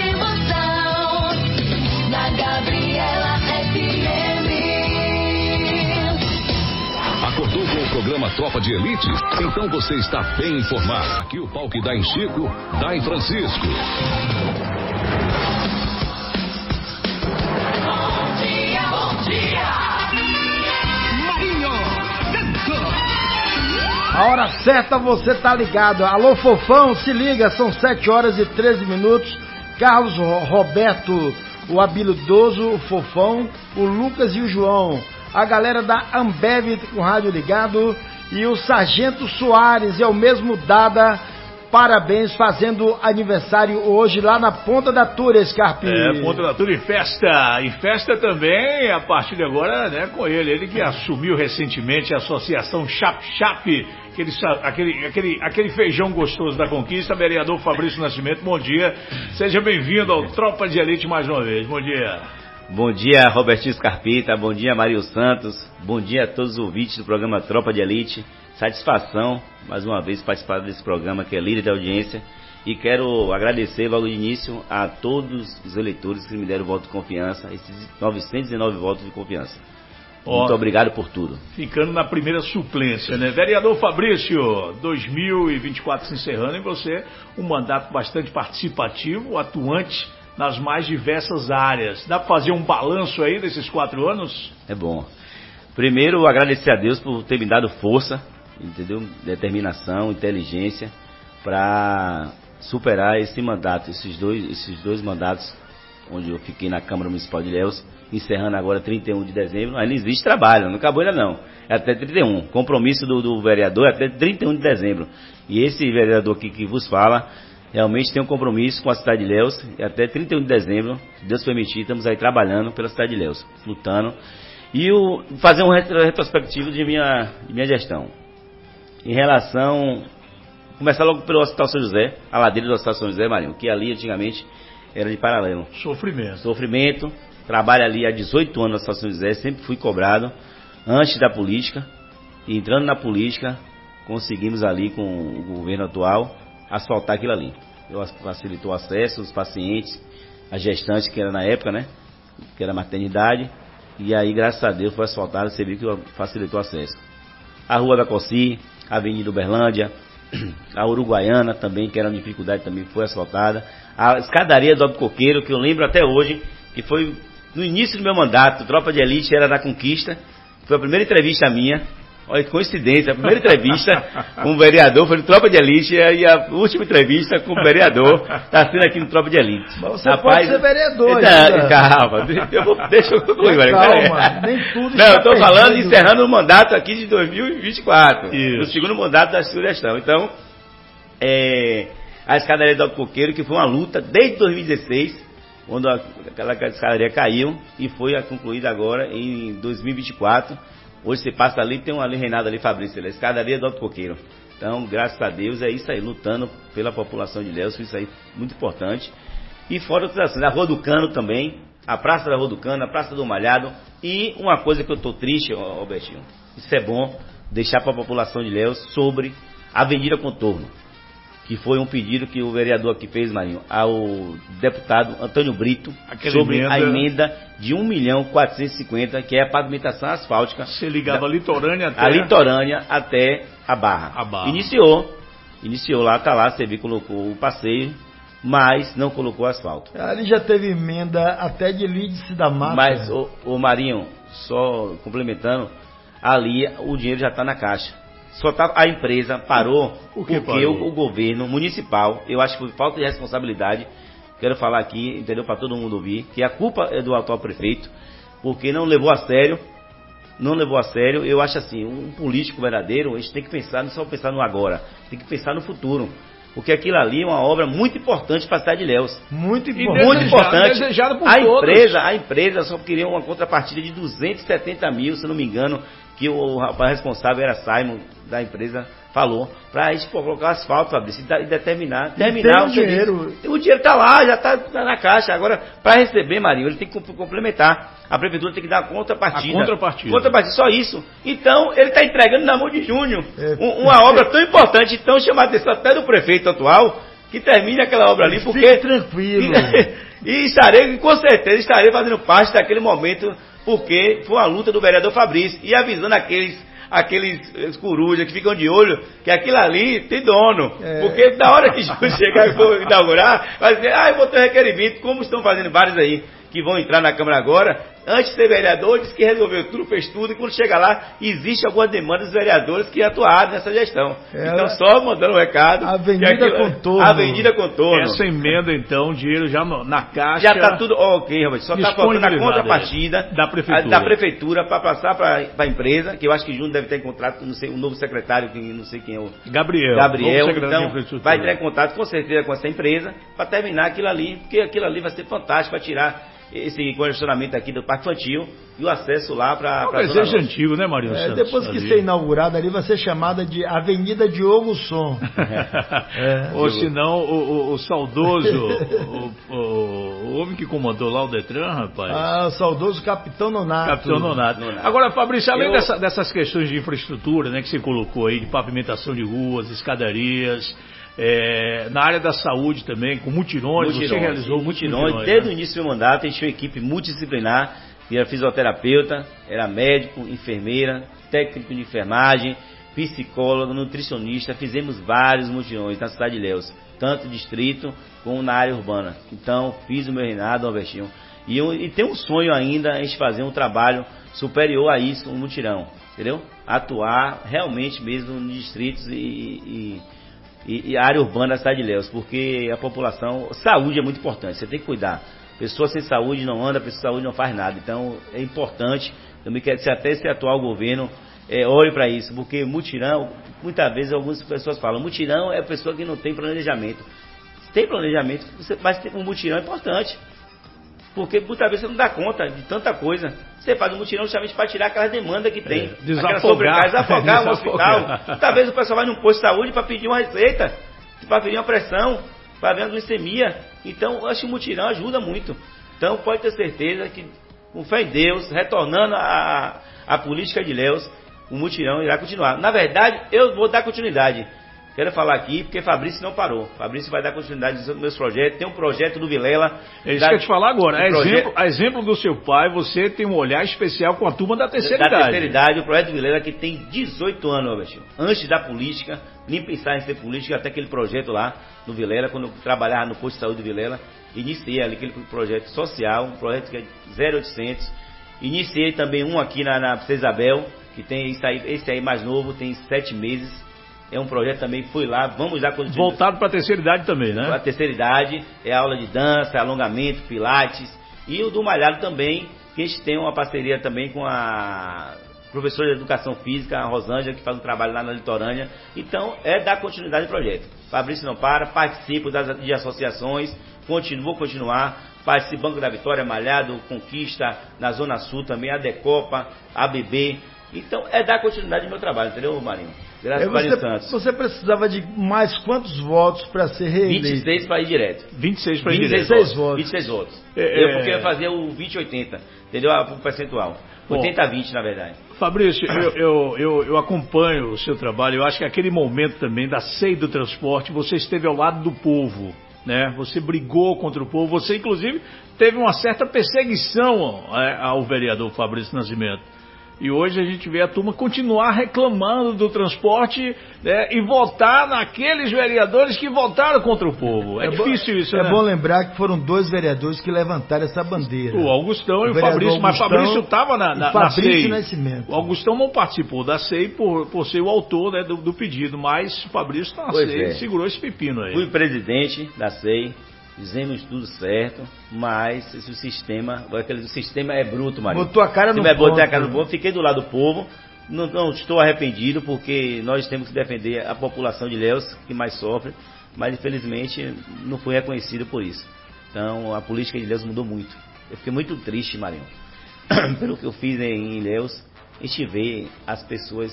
emoção, na Gabriela F M. Acordou com o programa Tropa de Elite? Então você está bem informado. Aqui o pau que dá em Chico, dá em Francisco. Bom dia, bom dia. Marinho Santos. A hora certa você tá ligado. Alô, Fofão, se liga, são sete horas e treze minutos. Carlos Roberto, o habilidoso, o Fofão, o Lucas e o João. A galera da Ambev com o rádio ligado. E o Sargento Soares, é o mesmo Dada. Parabéns, fazendo aniversário hoje lá na Ponta da Tura, Scarpinho. É, Ponta da Tura em festa. Em festa também, a partir de agora, né, com ele. Ele que assumiu recentemente a associação Chap Chap, aquele, aquele, aquele, aquele feijão gostoso da conquista. Vereador Fabrício Nascimento, bom dia. Seja bem-vindo ao Tropa de Elite mais uma vez. Bom dia. Bom dia, Robertinho Scarpita. Bom dia, Mario Santos. Bom dia a todos os ouvintes do programa Tropa de Elite. Satisfação, mais uma vez, participar desse programa que é líder de audiência. E quero agradecer logo de início a todos os eleitores que me deram voto de confiança, esses novecentos e nove votos de confiança. Ó, muito obrigado por tudo. Ficando na primeira suplência, né? Vereador Fabrício, dois mil e vinte e quatro se encerrando, e você, um mandato bastante participativo, atuante nas mais diversas áreas. Dá para fazer um balanço aí desses quatro anos? É bom. Primeiro, agradecer a Deus por ter me dado força, entendeu? Determinação, inteligência para superar esse mandato, esses dois, esses dois mandatos onde eu fiquei na Câmara Municipal de Ilhéus, encerrando agora trinta e um de dezembro. Ainda existe trabalho, não acabou ainda não, é até trinta e um, compromisso do, do vereador é até trinta e um de dezembro, e esse vereador aqui que vos fala realmente tem um compromisso com a cidade de Ilhéus, e até trinta e um de dezembro, se Deus permitir, estamos aí trabalhando pela cidade de Ilhéus, lutando, e o, fazer um retrospectivo de minha, de minha gestão. Em relação, começar logo pelo Hospital São José, a ladeira do Hospital São José, Marinho, que ali antigamente era de paralelo. Sofrimento. Sofrimento, trabalho ali há dezoito anos no Hospital São José, sempre fui cobrado, antes da política, e entrando na política, conseguimos ali com o governo atual, asfaltar aquilo ali. Eu facilitou o acesso dos pacientes, a gestante que era na época, né, que era a maternidade, E aí, graças a Deus, foi asfaltada, você viu que facilitou o acesso. A Rua da Coci, a Avenida Uberlândia, a Uruguaiana também, que era uma dificuldade, também foi asfaltada. A escadaria do Alto Coqueiro, que eu lembro até hoje, que foi no início do meu mandato, Tropa de Elite era da Conquista, foi a primeira entrevista minha. Olha que coincidência, a primeira entrevista com o vereador foi no Tropa de Elite e a última entrevista com o vereador está sendo aqui no Tropa de Elite. Mas você Rapaz, pode ser vereador, então, calma, eu vou, deixa eu concluir. Calma, nem tudo Não, eu estou falando, encerrando o mandato aqui de dois mil e vinte e quatro, Isso. no segundo mandato da sugestão. Então, é, a escadaria do Alto Coqueiro, que foi uma luta desde dois mil e dezesseis, quando a, aquela escadaria caiu e foi concluída agora em dois mil e vinte e quatro. Hoje você passa ali, tem uma ali, Reinaldo ali, Fabrício, a escadaria do Alto Coqueiro. Então, graças a Deus, é isso aí, lutando pela população de Ilhéus, isso aí, muito importante. E fora outras ações, a Rua do Cano também, a Praça da Rua do Cano, a Praça do Malhado. E uma coisa que eu estou triste, Albertinho, isso é bom deixar para a população de Ilhéus sobre a Avenida Contorno, que foi um pedido que o vereador aqui fez, Marinho, ao deputado Antônio Brito, Aquela sobre emenda... a emenda de um milhão quatrocentos e cinquenta, que é a pavimentação asfáltica. Você ligava da... a litorânea até... A litorânea até a Barra. A Barra. Iniciou, iniciou lá, tá lá, você viu, colocou o passeio, mas não colocou asfalto. Ali já teve emenda até de Lídice da Mata. Mas, o, o Marinho, só complementando, ali o dinheiro já está na caixa. Só tá, a empresa parou o que porque parou? O, o governo municipal, eu acho que foi falta de responsabilidade, quero falar aqui, entendeu, para todo mundo ouvir, que a culpa é do atual prefeito, porque não levou a sério, não levou a sério. Eu acho assim, um político verdadeiro, a gente tem que pensar, não só pensar no agora, tem que pensar no futuro. Porque aquilo ali é uma obra muito importante para a cidade de Ilhéus. Muito importante. Muito importante. Desejado por a todos. empresa, a empresa só queria uma contrapartida de duzentos e setenta mil, se não me engano, que o rapaz responsável era Simon da empresa, falou, para a gente colocar asfalto, Fabrício, e determinar, terminar o dinheiro. O dinheiro está lá, já está tá na caixa. Agora, para receber, Marinho, ele tem que complementar. A prefeitura tem que dar a contrapartida. A contrapartida. Contrapartida, só isso. Então, ele está entregando na mão de Júnior é, um, uma obra tão importante, tão chamada atenção até do prefeito atual, que termine aquela obra ali, porque... Fique tranquilo. E, e estarei, com certeza, estarei fazendo parte daquele momento, porque foi uma luta do vereador Fabrício, e avisando aqueles... aqueles corujas que ficam de olho, que aquilo ali tem dono. É. Porque na hora que Júnior chegar e for inaugurar, vai dizer, ah, eu vou ter um requerimento, como estão fazendo vários aí, que vão entrar na Câmara agora. Antes de ser vereador, disse que resolveu tudo, fez tudo, e quando chega lá, existe algumas demandas dos vereadores que atuaram nessa gestão. É, então, só mandando um recado. Avenida aquilo, Contorno. Avenida Contorno. Essa emenda, então, dinheiro já na caixa. Já está tudo ok, Robert. Só está faltando a contrapartida da prefeitura, a, da prefeitura para passar para a empresa, que eu acho que Júnior deve ter em contrato, não sei, um novo secretário, que não sei quem é o... Gabriel. Gabriel, então, vai entrar em contato com certeza com essa empresa para terminar aquilo ali, porque aquilo ali vai ser fantástico para tirar esse congestionamento aqui do Parque Infantil e o acesso lá para a zona norte. Antigo, né, Marinho é, Santos? Depois que ser inaugurada ali, vai ser chamada de Avenida Diogo Som. é, Ou se não, o, o, o saudoso, o, o, o homem que comandou lá o Detran, rapaz. Ah, o saudoso Capitão Nonato. Capitão Nonato. Nonato. Agora, Fabrício, além Eu... dessa, dessas questões de infraestrutura, né, que você colocou aí, de pavimentação de ruas, escadarias... É, na área da saúde também, com mutirões, mutirões você realizou mutirões. mutirões desde né? o início do meu mandato, a gente tinha uma equipe multidisciplinar, que era fisioterapeuta, era médico, enfermeira, técnico de enfermagem, psicólogo, nutricionista. Fizemos vários mutirões na cidade de Ilhéus, tanto distrito como na área urbana. Então, fiz o meu reinado, Albertinho. E, eu, e tem um sonho ainda a gente fazer um trabalho superior a isso, um mutirão, entendeu? Atuar realmente mesmo nos distritos e... e E, e a área urbana da cidade de Ilhéus, porque a população, saúde é muito importante, você tem que cuidar. Pessoa sem saúde não anda, pessoa sem saúde não faz nada, então é importante, também quero que até esse atual governo é, olhe para isso, porque mutirão, muitas vezes algumas pessoas falam, mutirão é a pessoa que não tem planejamento. Tem planejamento, mas um mutirão é importante. Porque muitas vezes você não dá conta de tanta coisa. Você faz um mutirão justamente para tirar aquela demanda que tem. É, desafogar. Desafogar um hospital. Muitas vezes o pessoal vai num posto de saúde para pedir uma receita, para pedir uma pressão, para ver uma glicemia. Então, eu acho que o mutirão ajuda muito. Então, pode ter certeza que, com fé em Deus, retornando a, a política de Ilhéus, o mutirão irá continuar. Na verdade, eu vou dar continuidade. Quero falar aqui porque Fabrício não parou. Fabrício vai dar continuidade aos meus projetos. Tem um projeto do Vilela. É isso da, que eu te falar agora. A exemplo, projeto, a exemplo do seu pai, você tem um olhar especial com a turma da terceira da idade. Da terceira idade, o projeto do Vilela que tem dezoito anos, Robertinho. Antes da política, nem pensar em ser política, até aquele projeto lá no Vilela, quando eu trabalhava no posto de saúde do Vilela, iniciei ali aquele projeto social, um projeto que é zero oitocentos. Iniciei também um aqui na, na Princesa Isabel, que tem esse aí, esse aí mais novo, tem sete meses. É um projeto também, fui lá, vamos dar continuidade. Voltado para a terceira idade também, né? Para a terceira idade, é aula de dança, alongamento, pilates. E o do Malhado também, que a gente tem uma parceria também com a professora de Educação Física, a Rosângela, que faz um trabalho lá na Litorânea. Então, é dar continuidade ao projeto. Fabrício não para, participo das, de associações, continuo, vou continuar. Participo do Banco da Vitória, Malhado, Conquista, na Zona Sul também, a Decopa, a B B. Então, é dar continuidade ao meu trabalho, entendeu, Marinho? Graças a Marinho Santos. Você precisava de mais quantos votos para ser reeleito? vinte e seis para ir direto. vinte e seis para ir direto. vinte e seis votos. vinte e seis votos. É, eu porque eu fazia o vinte oitenta, entendeu? O percentual. oitenta a vinte, na verdade. Fabrício, eu, eu, eu, eu acompanho o seu trabalho. Eu acho que aquele momento também da C E I do transporte, você esteve ao lado do povo, né? Você brigou contra o povo. Você, inclusive, teve uma certa perseguição é, ao vereador Fabrício Nascimento. E hoje a gente vê a turma continuar reclamando do transporte, né, e votar naqueles vereadores que votaram contra o povo. É, é difícil isso, é né? É bom lembrar que foram dois vereadores que levantaram essa bandeira. O Augustão o e o Fabrício. Mas o Fabrício estava na, na, na C E I. Nascimento. O Augustão não participou da C E I por, por ser o autor, né, do, do pedido, mas o Fabrício está na pois C E I e é. segurou esse pepino aí. Fui presidente da C E I. Fizemos tudo certo, mas esse sistema, aquele sistema é bruto, Marinho. Botou a cara no povo. Botei a cara no povo, fiquei do lado do povo. Não, não estou arrependido, porque nós temos que defender a população de Ilhéus, que mais sofre, mas infelizmente não fui reconhecido por isso. Então a política de Ilhéus mudou muito. Eu fiquei muito triste, Marinho, pelo que eu fiz em Ilhéus. A gente vê as pessoas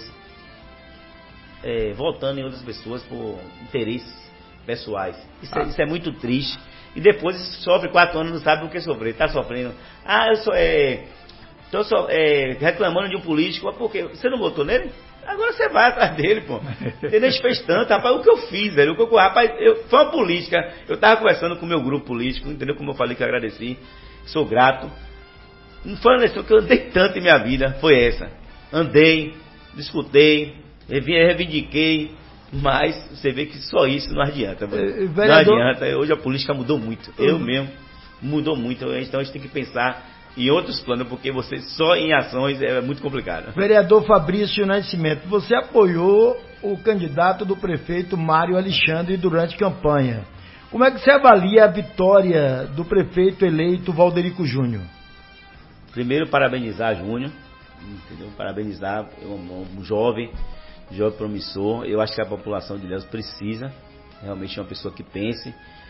é, votando em outras pessoas por interesses pessoais. Isso, ah. é, isso é muito triste. E depois sofre quatro anos, não sabe o que sofrer. Está sofrendo. Ah, eu sou. É, tô so, é, reclamando de um político. Por quê? Você não votou nele? Agora você vai atrás dele, pô. Ele nem fez tanto. Rapaz, o que eu fiz, velho? O que eu, rapaz, eu, foi uma política. Eu estava conversando com o meu grupo político, entendeu? Como eu falei que eu agradeci. Sou grato. Não foi uma eleição que eu andei tanto em minha vida. Foi essa. Andei, disputei, reivindiquei. Mas você vê que só isso não adianta. Vereador... Não adianta. Hoje a política mudou muito. Eu mesmo mudou muito. Então a gente tem que pensar em outros planos, porque você só em ações é muito complicado. Vereador Fabrício Nascimento, você apoiou o candidato do prefeito Mário Alexandre durante a campanha. Como é que você avalia a vitória do prefeito eleito Valderico Júnior? Primeiro, parabenizar Júnior, entendeu? Parabenizar um, um jovem. Jovem promissor. Eu acho que a população de Ilhéus precisa realmente de uma pessoa que pense.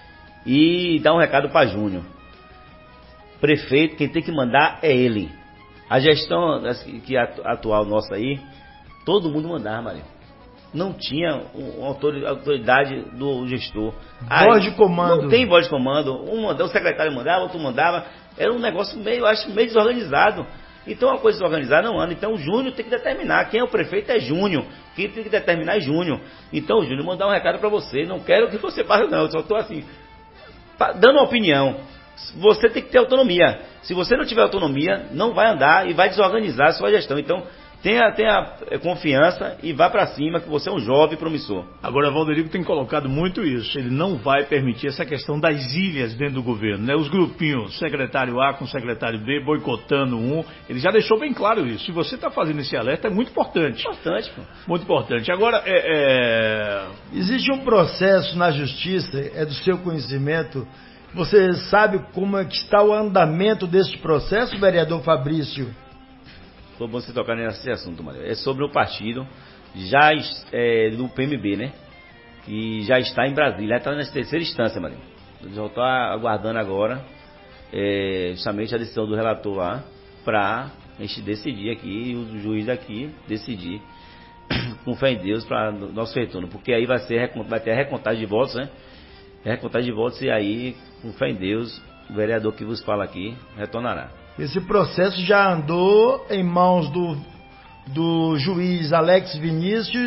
E dar um recado para Júnior. Prefeito, quem tem que mandar é ele. A gestão que atual nossa aí, todo mundo mandava, Maria. Não tinha uma autoridade do gestor. Voz de comando. Não tem voz de comando. Um mandava, o secretário mandava, outro mandava. Era um negócio meio, eu acho, meio desorganizado. Então uma coisa desorganizada não anda. Então o Júnior tem que determinar. Quem é o prefeito é Júnior. Quem tem que determinar é Júnior. Então o Júnior, mandar um recado para você. Não quero que você passe não. Eu só estou assim, dando uma opinião. Você tem que ter autonomia. Se você não tiver autonomia, não vai andar e vai desorganizar a sua gestão. Então tenha, tenha confiança e vá para cima, que você é um jovem promissor. Agora, Valderico tem colocado muito isso. Ele não vai permitir essa questão das ilhas dentro do governo, né? Os grupinhos, secretário A com secretário B, boicotando um. Ele já deixou bem claro isso. Se você está fazendo esse alerta, é muito importante. Importante, pô. Muito importante. Agora, é, é... existe um processo na justiça, é do seu conhecimento. Você sabe como é que está o andamento desse processo, vereador Fabrício? Foi bom você tocar nesse assunto, Maria. É sobre o partido já é, do P M B, né? Que já está em Brasília, está na terceira instância, Maria. Já está aguardando agora é, justamente a decisão do relator lá para a gente decidir aqui, e o juiz daqui decidir com fé em Deus para o nosso retorno, porque aí vai, ser, vai ter a recontagem de votos, né? A recontagem de votos e aí, com fé em Deus, o vereador que vos fala aqui retornará. Esse processo já andou em mãos do, do juiz Alex Vinícius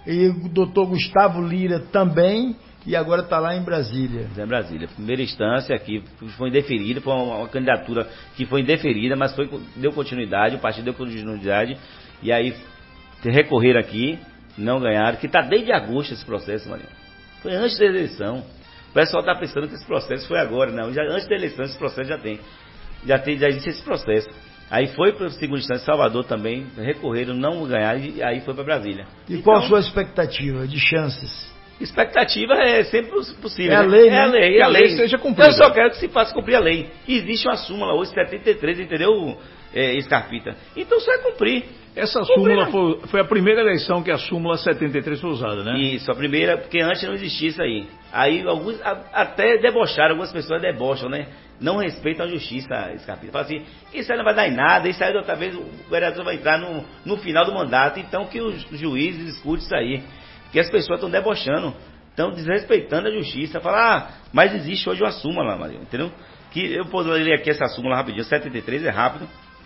E o doutor Gustavo Lira também, e agora está lá em Brasília. Em Brasília. Primeira instância aqui foi indeferida, foi uma, uma candidatura que foi indeferida, mas foi, deu continuidade, o partido deu continuidade, e aí recorreram aqui, não ganharam, que está desde agosto esse processo, Marinho. Foi antes da eleição. O pessoal está pensando que esse processo foi agora, não. Já, antes da eleição esse processo já tem. Já, tem, já existe esse processo. Aí foi para a segunda instância, Salvador também, recorreram, não ganharam, e aí foi para Brasília. E então, qual a sua expectativa de chances? Expectativa é sempre possível. É a né? lei, é a né? lei, Que é a a lei lei. seja cumprida. Eu só quero que se faça cumprir a lei. Existe uma súmula hoje, setenta e três, entendeu, é, Scarpita? Então só é cumprir. Essa Cumprir, súmula né? foi, foi a primeira eleição que a súmula setenta e três foi usada, né? Isso, a primeira, porque antes não existia isso aí. Aí alguns a, até debocharam, algumas pessoas debocham, né? Não respeitam a justiça, Scarpita. Fala assim, isso aí não vai dar em nada, isso aí outra vez o vereador vai entrar no, no final do mandato, então que os juízes escutem isso aí. Porque as pessoas estão debochando, estão desrespeitando a justiça. Falar, ah, mas existe hoje uma súmula, Maria, entendeu? Que eu posso ler aqui essa súmula rapidinho, setenta e três é rápido.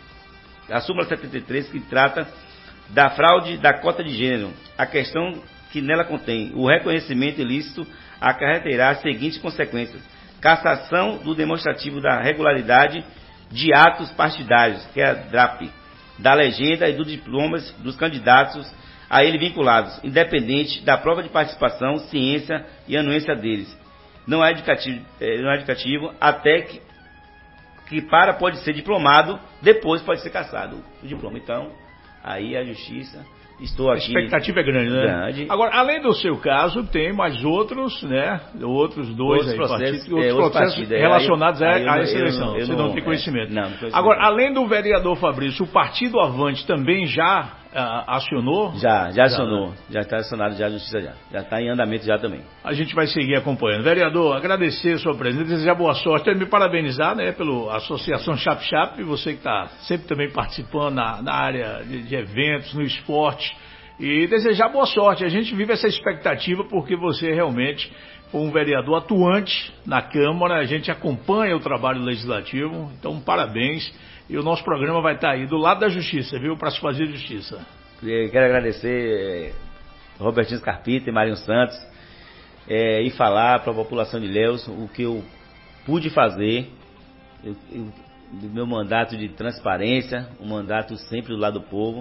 A súmula setenta e três que trata da fraude da cota de gênero. A questão que nela contém o reconhecimento ilícito acarreterá as seguintes consequências: cassação do demonstrativo da regularidade de atos partidários, que é a D R A P, da legenda e dos diplomas dos candidatos a ele vinculados, independente da prova de participação, ciência e anuência deles. Não é indicativo, não é indicativo até que que para pode ser diplomado, depois pode ser cassado o diploma. Então, aí a justiça, estou aqui... A expectativa é grande, né? Grande. Agora, além do seu caso, tem mais outros, né? Outros dois Outros aí, processos, partidos, outros é, outros processos partidos, relacionados aí eu- a, aí eu a essa não- eleição. eu- eu Você não- não tem conhecimento. é, não, não tenho conhecimento. Agora, além do vereador Fabrício, o Partido Avante também já ah, acionou? Já, já acionou. né? Já está acionado já a justiça já. Já está em andamento já também. A gente vai seguir acompanhando. Vereador, agradecer a sua presença, desejar boa sorte, me parabenizar, né, pela Associação Chap Chap, você que está sempre também participando na, na área de, de eventos, no esporte, e desejar boa sorte. A gente vive essa expectativa porque você realmente foi um vereador atuante na Câmara, a gente acompanha o trabalho legislativo, então parabéns. E o nosso programa vai estar aí do lado da justiça, viu, para se fazer justiça. Eu quero agradecer eh, Robertinho Scarpita e Marinho Santos eh, e falar para a população de Ilhéus o que eu pude fazer eu, eu, do meu mandato de transparência, um mandato sempre do lado do povo.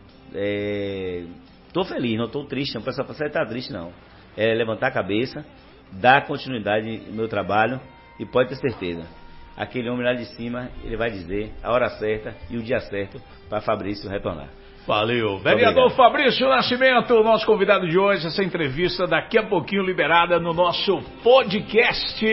Estou feliz, não estou triste, não. O pessoal não está triste, não. É levantar a cabeça, dar continuidade no meu trabalho e pode ter certeza, aquele homem lá de cima, ele vai dizer a hora certa e o dia certo para Fabrício retornar. Valeu. Vereador Obrigado. Fabrício Nascimento, nosso convidado de hoje, essa entrevista daqui a pouquinho liberada no nosso podcast.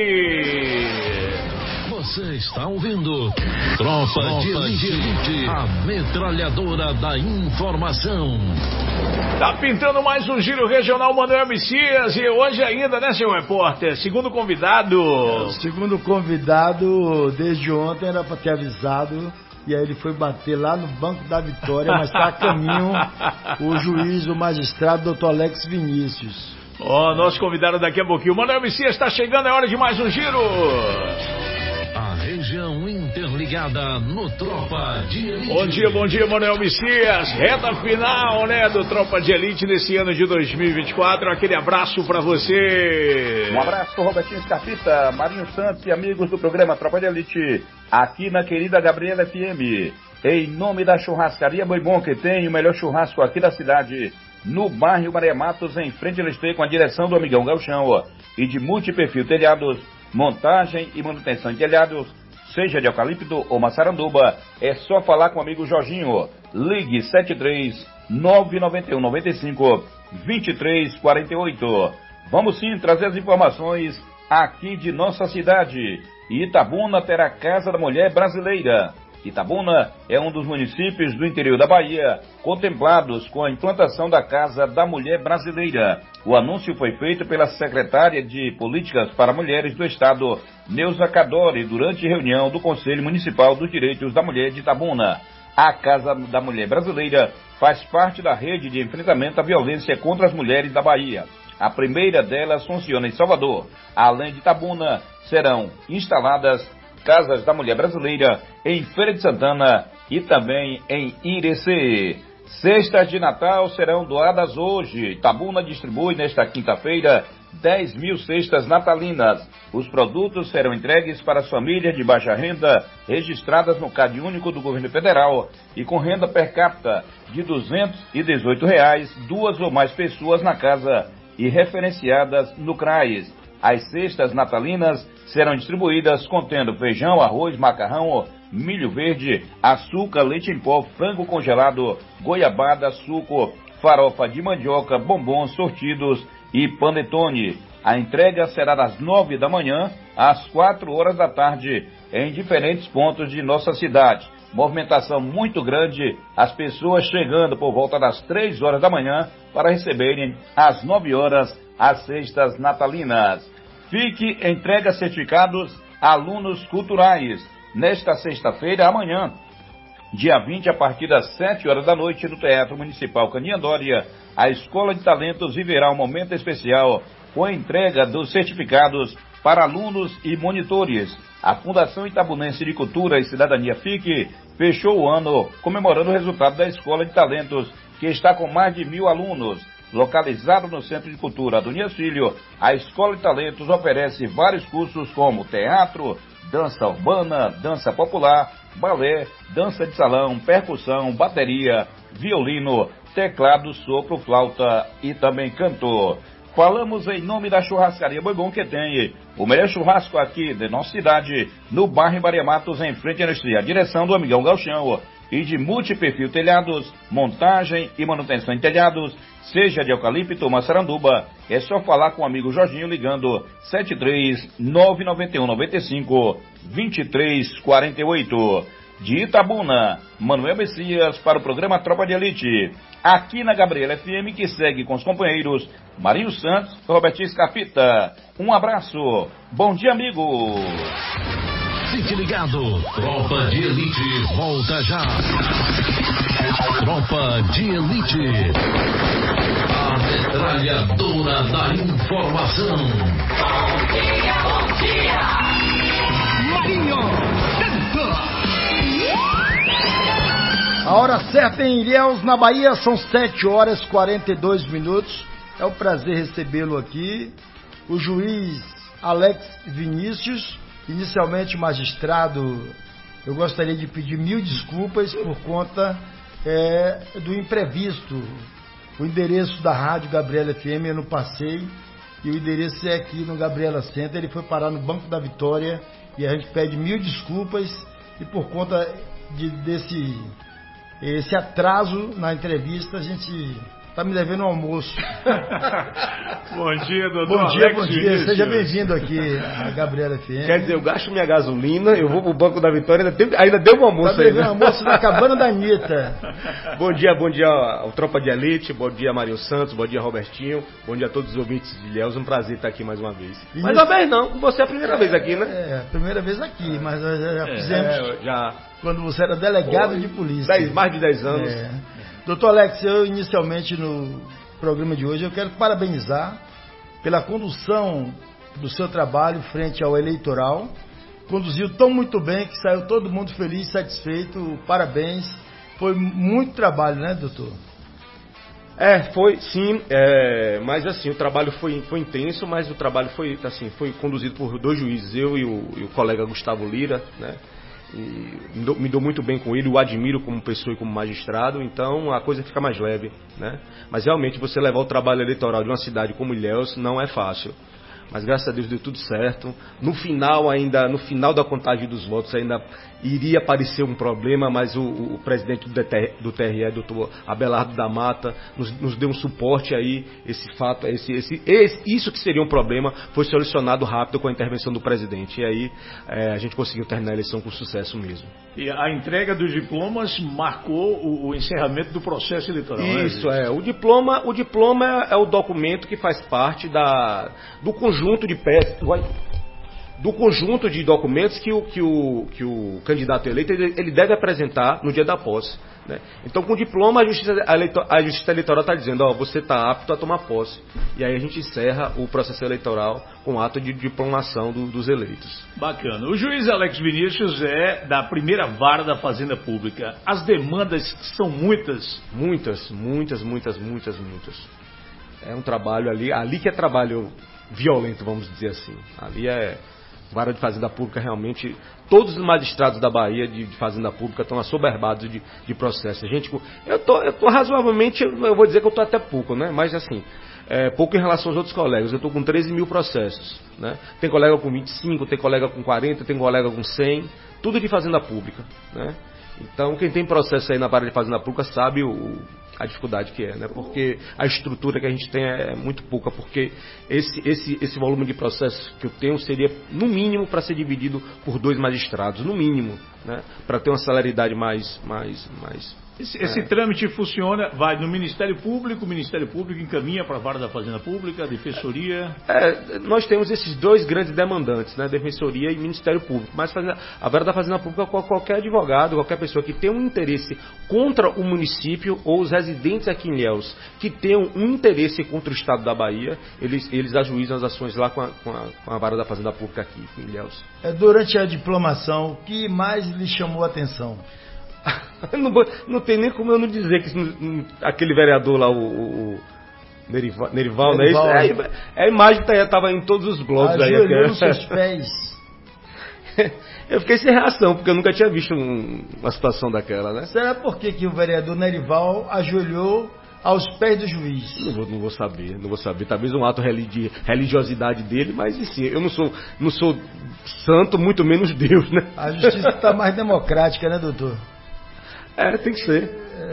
Você está ouvindo Tropa, Tropa de Elite, a metralhadora da informação. Tá pintando mais um giro regional, Manuel Messias, e hoje ainda, né, senhor repórter? Segundo convidado. O segundo convidado, desde ontem, era para ter avisado, e aí ele foi bater lá no Banco da Vitória, mas está a caminho o juiz, o magistrado, doutor Alex Vinícius. Ó, oh, nosso convidado daqui a pouquinho. Manuel Messias está chegando, é hora de mais um giro. A região interligada no Tropa de Elite. Bom dia, bom dia, Manuel Messias. Reta final, né, do Tropa de Elite nesse ano de dois mil e vinte e quatro. Aquele abraço pra você. Um abraço, Robertinho Scarpita, Marinho Santos e amigos do programa Tropa de Elite, aqui na querida Gabriela F M. Em nome da churrascaria Boi Bom, que tem o melhor churrasco aqui da cidade, no bairro Maria Matos, em frente ao Esteio, com a direção do amigão Galchão, ó, e de multiperfil telhados, montagem e manutenção de telhados, seja de eucalipto ou maçaranduba, é só falar com o amigo Jorginho. Ligue sete três nove nove um nove cinco dois três quatro oito. Vamos sim trazer as informações aqui de nossa cidade. Itabuna terá Casa da Mulher Brasileira. Itabuna é um dos municípios do interior da Bahia contemplados com a implantação da Casa da Mulher Brasileira. O anúncio foi feito pela secretária de Políticas para Mulheres do Estado, Neuza Cadore, durante reunião do Conselho Municipal dos Direitos da Mulher de Itabuna. A Casa da Mulher Brasileira faz parte da rede de enfrentamento à violência contra as mulheres da Bahia. A primeira delas funciona em Salvador. Além de Itabuna, serão instaladas Casas da Mulher Brasileira em Feira de Santana e também em Irecê. Cestas de Natal serão doadas hoje. Itabuna distribui nesta quinta-feira dez mil cestas natalinas. Os produtos serão entregues para as famílias de baixa renda registradas no C A D único do governo federal e com renda per capita de duzentos e dezoito reais, duas ou mais pessoas na casa e referenciadas no C R A S. As cestas natalinas serão distribuídas contendo feijão, arroz, macarrão, milho verde, açúcar, leite em pó, frango congelado, goiabada, suco, farofa de mandioca, bombons, sortidos e panetone. A entrega será das nove da manhã às quatro horas da tarde em diferentes pontos de nossa cidade. Movimentação muito grande, as pessoas chegando por volta das três horas da manhã para receberem às nove horas as cestas natalinas. Fique entrega certificados a alunos culturais. Nesta sexta-feira, amanhã, dia vinte, a partir das sete horas da noite, no Teatro Municipal Caninhandória, a Escola de Talentos viverá um momento especial com a entrega dos certificados para alunos e monitores. A Fundação Itabunense de Cultura e Cidadania F I C fechou o ano comemorando o resultado da Escola de Talentos, que está com mais de mil alunos. Localizado no Centro de Cultura do Nias Filho, a Escola de Talentos oferece vários cursos como teatro, dança urbana, dança popular, balé, dança de salão, percussão, bateria, violino, teclado, sopro, flauta e também canto. Falamos em nome da Churrascaria Boi Bom, que tem o melhor churrasco aqui de nossa cidade, no bairro Maria Matos, em frente à indústria. Direção do Amigão Galchão e de Multiperfil Telhados, montagem e manutenção em telhados, seja de eucalipto ou maçaranduba. É só falar com o amigo Jorginho ligando sete três nove nove um nove cinco dois três quatro oito. De Itabuna, Manuel Messias para o programa Tropa de Elite. Aqui na Gabriela F M, que segue com os companheiros Marinho Santos e Robertinho Escapita. Um abraço. Bom dia, amigos. Fique ligado. Tropa de Elite volta já. Tropa de Elite. A metralhadora da informação. Bom dia, bom dia. Marinho A hora certa em Ilhéus, na Bahia, são sete horas e quarenta e dois minutos. É um prazer recebê-lo aqui. O juiz Alex Vinícius, inicialmente magistrado, eu gostaria de pedir mil desculpas por conta é, do imprevisto. O endereço da Rádio Gabriela F M eu não passei, e o endereço é aqui no Gabriela Center. Ele foi parar no Banco da Vitória e a gente pede mil desculpas, e por conta de, desse... esse atraso na entrevista, a gente tá me devendo um almoço. Bom dia, doutor. Bom dia, Alex bom dia. Vinícius. Seja bem-vindo aqui à Gabriela F M. Quer dizer, eu gasto minha gasolina, eu vou pro Banco da Vitória, ainda, tem, ainda deu um almoço tá aí. Tá devendo almoço na cabana da Anitta. Bom dia, bom dia ao Tropa de Elite, bom dia Marinho Santos, bom dia Robertinho, bom dia a todos os ouvintes de Ilhéus, um prazer estar aqui mais uma vez. E mais uma vez não, você é a primeira vez aqui, né? É, a primeira vez aqui, mas nós já é, fizemos é, já... quando você era delegado Foi. de polícia. Dez, mais de dez anos. É. Doutor Alex, eu inicialmente no programa de hoje eu quero parabenizar pela condução do seu trabalho frente ao eleitoral. Conduziu tão muito bem que saiu todo mundo feliz, satisfeito. Parabéns. Foi muito trabalho, né, doutor? É, foi sim, é, mas assim, o trabalho foi, foi intenso, mas o trabalho foi, assim, foi conduzido por dois juízes, eu e o, e o colega Gustavo Lira, né? E me, dou, me dou muito bem com ele, o admiro como pessoa e como magistrado, então a coisa fica mais leve, né? Mas realmente você levar o trabalho eleitoral de uma cidade como Ilhéus não é fácil. Mas graças a Deus deu tudo certo. No final ainda, no final da contagem dos votos ainda iria aparecer um problema, mas o, o presidente do T R E, doutor Abelardo da Mata, nos, nos deu um suporte aí. Esse fato, esse, esse, esse, isso que seria um problema foi solucionado rápido com a intervenção do presidente. E aí é, a gente conseguiu terminar a eleição com sucesso mesmo. E a entrega dos diplomas marcou o, o encerramento do processo eleitoral. Isso, é. O diploma, o diploma é o documento que faz parte da, do conjunto de peças. do conjunto de documentos que o, que o, que o candidato eleito ele, ele deve apresentar no dia da posse. Né? Então, com o diploma, a Justiça, Eleitoral, a Justiça Eleitoral está dizendo, ó, você está apto a tomar posse. E aí a gente encerra o processo eleitoral com o ato de diplomação do, dos eleitos. Bacana. O juiz Alex Vinícius é da primeira vara da Fazenda Pública. As demandas são muitas? Muitas, muitas, muitas, muitas, muitas. É um trabalho ali, ali que é trabalho violento, vamos dizer assim. Ali é... Vara de Fazenda Pública, realmente, todos os magistrados da Bahia de, de Fazenda Pública estão assoberbados de, de processo. Gente, eu tô, eu tô razoavelmente, eu vou dizer que eu tô até pouco, né? Mas assim, é, pouco em relação aos outros colegas. Eu tô com treze mil processos, né? Tem colega com vinte e cinco, tem colega com quarenta, tem colega com cem, tudo de Fazenda Pública, né? Então, quem tem processo aí na Vara de Fazenda Pública sabe o... a dificuldade que é, né? Porque a estrutura que a gente tem é muito pouca, porque esse, esse, esse volume de processos que eu tenho seria, no mínimo, para ser dividido por dois magistrados, no mínimo, né? Para ter uma celeridade mais... mais, mais Esse, é. esse trâmite funciona, vai no Ministério Público, o Ministério Público encaminha para a Vara da Fazenda Pública, a Defensoria... É, nós temos esses dois grandes demandantes, né? Defensoria e Ministério Público. Mas a Vara da Fazenda Pública, qualquer advogado, qualquer pessoa que tenha um interesse contra o município ou os residentes aqui em Ilhéus, que tenham um interesse contra o Estado da Bahia, eles, eles ajuizam as ações lá com a, com a, com a Vara da Fazenda Pública aqui em Ilhéus. É, durante a diplomação, o que mais lhe chamou a atenção? não, não tem nem como eu não dizer que aquele vereador lá, o, o, o Nerival, Nerival, Nerival, né? Isso, é, é a imagem que estava em todos os blogs aí. Ajoelhou nos seus pés. Eu fiquei sem reação, porque eu nunca tinha visto um, uma situação daquela, né? Será por que, que o vereador Nerival ajoelhou aos pés do juiz? Não vou, não vou saber, não vou saber. Talvez um ato de religiosidade dele, mas sim, eu não sou, não sou santo, muito menos Deus, né? A justiça está mais democrática, né, doutor? É, tem que ser.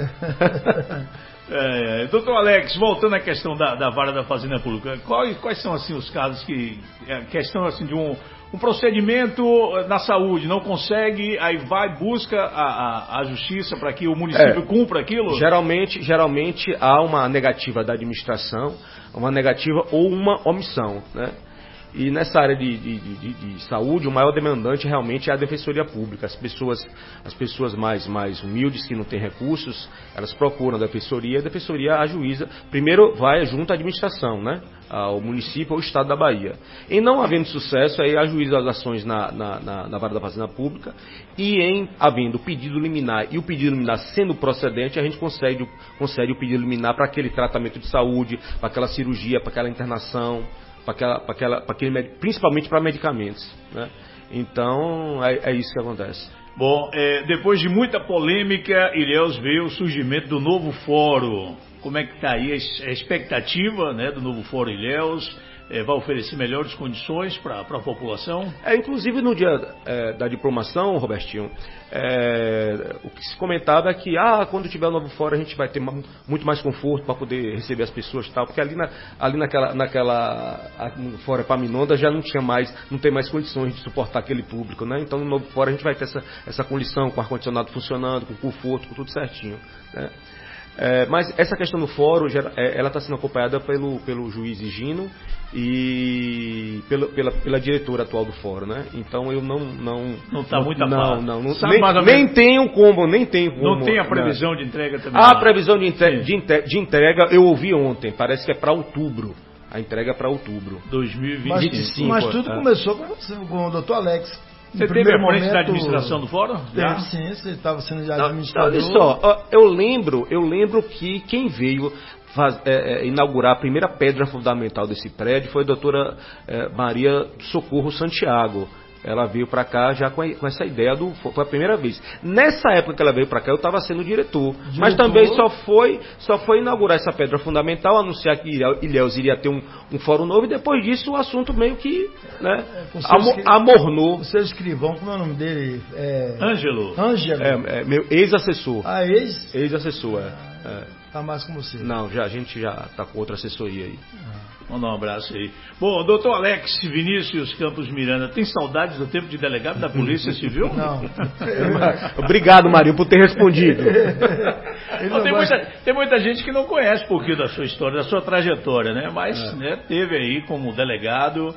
É, é. Doutor Alex, voltando à questão da, da Vara da Fazenda Pública, quais, quais são assim os casos que... É, questão assim de um, um procedimento na saúde, não consegue, aí vai, busca a, a, a justiça para que o município é, cumpra aquilo? Geralmente, geralmente há uma negativa da administração, uma negativa ou uma omissão, né? E nessa área de, de, de, de saúde, o maior demandante realmente é a Defensoria Pública. As pessoas, as pessoas mais, mais humildes, que não têm recursos, elas procuram a Defensoria, a Defensoria ajuiza. Primeiro vai junto à administração, né? Ao município ou ao Estado da Bahia. E não havendo sucesso, aí ajuiza as ações na, na, na, na Vara da Fazenda Pública. E em havendo pedido liminar e o pedido liminar sendo procedente, a gente concede, concede o pedido liminar para aquele tratamento de saúde, para aquela cirurgia, para aquela internação, para aquela, para aquela, para aquele, principalmente para medicamentos, né? Então é, é isso que acontece. Bom, é, depois de muita polêmica, Ilhéus veio o surgimento do novo fórum. Como é que está aí a expectativa, né, do novo fórum Ilhéus? É, vai oferecer melhores condições para a população? É, inclusive no dia é, da diplomação, Robertinho, é, o que se comentava é que ah, quando tiver o novo fórum a gente vai ter muito mais conforto para poder receber as pessoas e tal, porque ali, na, ali naquela, naquela no fórum Epaminondas já não tinha mais, não tem mais condições de suportar aquele público, né? Então no novo fórum a gente vai ter essa, essa condição com ar-condicionado funcionando, com conforto, com tudo certinho, né? É, mas essa questão do fórum, ela está sendo acompanhada pelo, pelo juiz Higino e pela, pela, pela diretora atual do fórum, né? Então eu não... Não não está muito a Não, não, não nem, nem tenho como, nem tenho como. Não tem a previsão não. de entrega também? A previsão de, entre, de, entre, de entrega eu ouvi ontem, parece que é para outubro. A entrega é para outubro. dois mil e vinte e cinco. Mas, mas tudo é. começou com, você, com o doutor Alex. Você teve a frente da administração do fórum? Teve, sim, você estava sendo de administrador. Olha só, eu lembro, eu lembro que quem veio faz, é, é, inaugurar a primeira pedra fundamental desse prédio foi a doutora é, Maria do Socorro Santiago. Ela veio para cá já com, a, com essa ideia do... Foi a primeira vez. Nessa época que ela veio para cá, eu estava sendo diretor, diretor. Mas também só foi, só foi inaugurar essa pedra fundamental, anunciar que Ilhéus iria ter um, um fórum novo, e depois disso o assunto meio que, né, é, amo, escri... amornou. O seu escrivão, como é o nome dele? É... Ângelo. Ângelo. É, é meu ex-assessor. Ah, ex? Ex-assessor, é. é. Tá mais com você. Não, já, a gente já tá com outra assessoria aí. Ah. Manda um abraço aí. Bom, doutor Alex Vinícius Campos Miranda, tem saudades do tempo de delegado da Polícia Civil? Não. Obrigado, Marinho, por ter respondido. Não, tem, muita, tem muita gente que não conhece um pouquinho da sua história, da sua trajetória, né? Mas é. né, teve aí como delegado.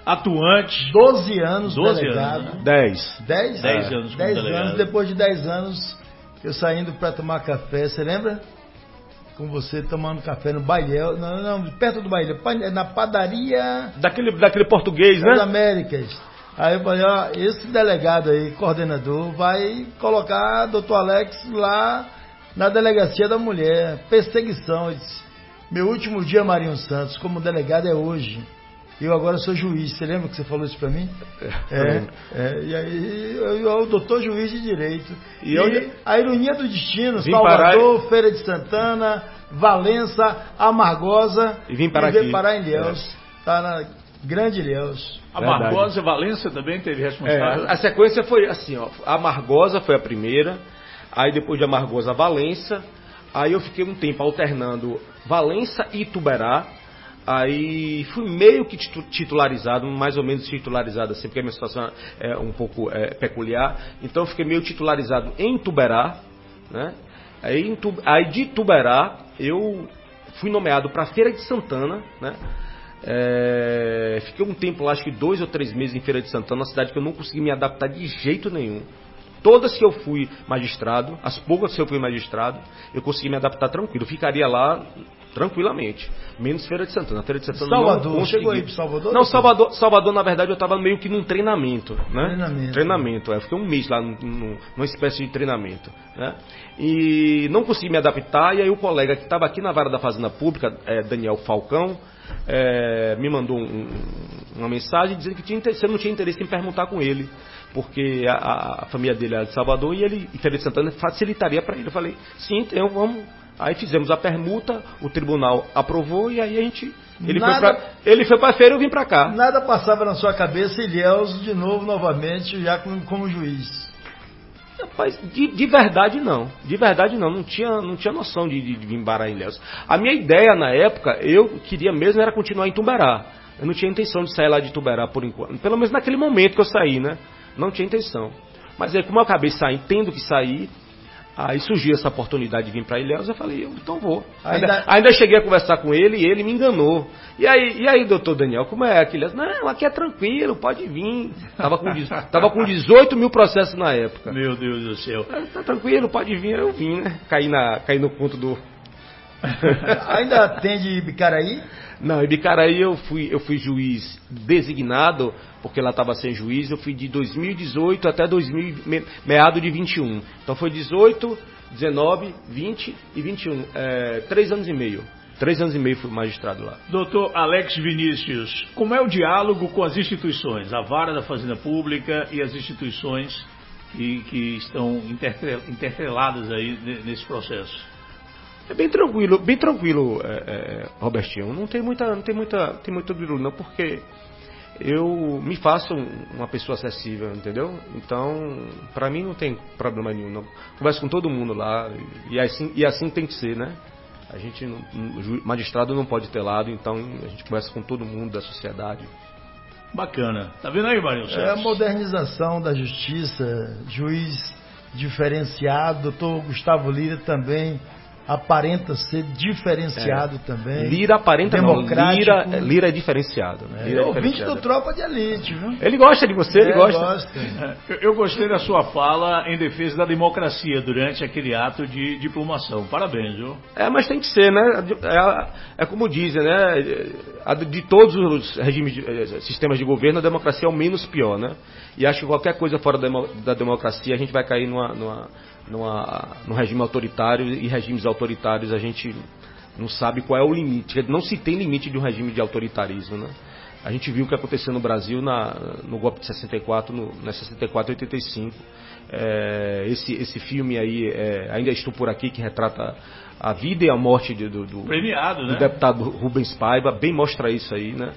atuante. doze anos doze delegado. anos, né? dez. dez? dez anos como dez delegado. anos, depois de dez anos, eu saindo para tomar café, você lembra? Com você tomando café no Bailel, não, não, perto do Bailel, na padaria... Daquele, daquele português, das né? Américas. Aí eu falei, ó, esse delegado aí, coordenador, vai colocar doutor Alex lá na delegacia da mulher, perseguição. Eu disse, meu último dia, Marinho Santos, como delegado é hoje. Eu agora sou juiz. Você lembra que você falou isso pra mim? É, é e aí eu, eu, o doutor juiz de direito. E, e eu, a ironia do destino, Salvador, parar... Feira de Santana, Valença, Amargosa, e vim parar e aqui. parar em Ilhéus. É. Tá na Grande Ilhéus. A Amargosa, Valença também teve responsável. É, a sequência foi assim, ó. A Amargosa foi a primeira, aí depois de Amargosa, Valença. Aí eu fiquei um tempo alternando Valença e Ituberá. Aí fui meio que titularizado, mais ou menos titularizado assim, porque a minha situação é um pouco é, peculiar. Então eu fiquei meio titularizado em Ituberá, né? Aí, em, aí de Ituberá eu fui nomeado para Feira de Santana, né? É, fiquei um tempo lá, acho que dois ou três meses em Feira de Santana, uma cidade que eu não consegui me adaptar de jeito nenhum. Todas que eu fui magistrado, as poucas que eu fui magistrado, eu consegui me adaptar tranquilo. Ficaria lá tranquilamente. Menos Feira de Santana. Feira de Santana Salvador, não chegou aí para Salvador? Não, Salvador, Salvador, na verdade, eu estava meio que num treinamento, né? Treinamento. Treinamento, é. Eu fiquei um mês lá num, num, numa espécie de treinamento, né? E não consegui me adaptar, e aí o colega que estava aqui na vara da Fazenda Pública, é, Daniel Falcão, é, me mandou um, uma mensagem dizendo que tinha, você não tinha interesse em perguntar com ele, porque a, a família dele era de Salvador e ele, em Feira de Santana, facilitaria para ele. Eu falei, sim, então vamos. Aí fizemos a permuta, o tribunal aprovou e aí a gente... Ele Nada, foi para a feira e eu vim para cá. Nada passava na sua cabeça, Ilhéus, de novo, novamente, já como, como juiz? Rapaz, de, de verdade não. De verdade não. Não tinha, não tinha noção de, de, de vir para Ilhéus. A minha ideia na época, eu queria mesmo era continuar em Ituberá. Eu não tinha intenção de sair lá de Ituberá por enquanto. Pelo menos naquele momento que eu saí, né? Não tinha intenção. Mas aí, como eu acabei saindo, tendo que sair, aí surgiu essa oportunidade de vir para Ilhéus, eu falei, eu, então vou. Ainda, ainda, ainda cheguei a conversar com ele e ele me enganou. E aí, e aí doutor Daniel, como é aquilo? Não, aqui é tranquilo, pode vir. Tava com, tava com dezoito mil processos na época. Meu Deus do céu. Tá tranquilo, pode vir. Eu vim, né? Caí, na, caí no ponto do... Ainda atende Ibicaraí? Não, em Ibicaraí eu fui, eu fui juiz designado, porque lá estava sem juiz, eu fui de dois mil e dezoito até dois mil, meado de vinte e um. Então foi dezoito, dezenove, vinte e vinte e um. É, três anos e meio. Três anos e meio fui magistrado lá. Doutor Alex Vinícius, como é o diálogo com as instituições, a Vara da Fazenda Pública e as instituições que, que estão intercaladas aí nesse processo? É bem tranquilo, bem tranquilo, é, é, Robertinho. Não tem muita, não tem muita, tem muito brilho não, porque eu me faço uma pessoa acessível, entendeu? Então, pra mim não tem problema nenhum. Não. Converso com todo mundo lá e assim, e assim tem que ser, né? A gente, não, o magistrado não pode ter lado, então a gente conversa com todo mundo da sociedade. Bacana. Tá vendo aí, Marinho Santos? É a modernização da justiça, juiz diferenciado, doutor Gustavo Lira também aparenta ser diferenciado é. também. Lira aparenta democrático. Não. Lira, Lira é diferenciado. Né? É, Lira é ouvinte do Tropa de Elite, viu? Ele gosta de você, ele, ele gosta. gosta. Eu, eu gostei da sua fala em defesa da democracia durante aquele ato de diplomação. Parabéns, viu? É, mas tem que ser, né? É, é como dizem, né? De todos os regimes, de, sistemas de governo, a democracia é o menos pior, né? E acho que qualquer coisa fora da democracia, a gente vai cair numa... numa Numa, num regime autoritário, e regimes autoritários a gente não sabe qual é o limite, não se tem limite de um regime de autoritarismo, né? A gente viu o que aconteceu no Brasil na, no golpe de sessenta e quatro, no, na sessenta e quatro e oitenta e cinco. É, esse, esse filme aí, é, Ainda Estou Por Aqui, que retrata a vida e a morte de, do, do, Premiado, do né? deputado Rubens Paiva, bem mostra isso aí, né?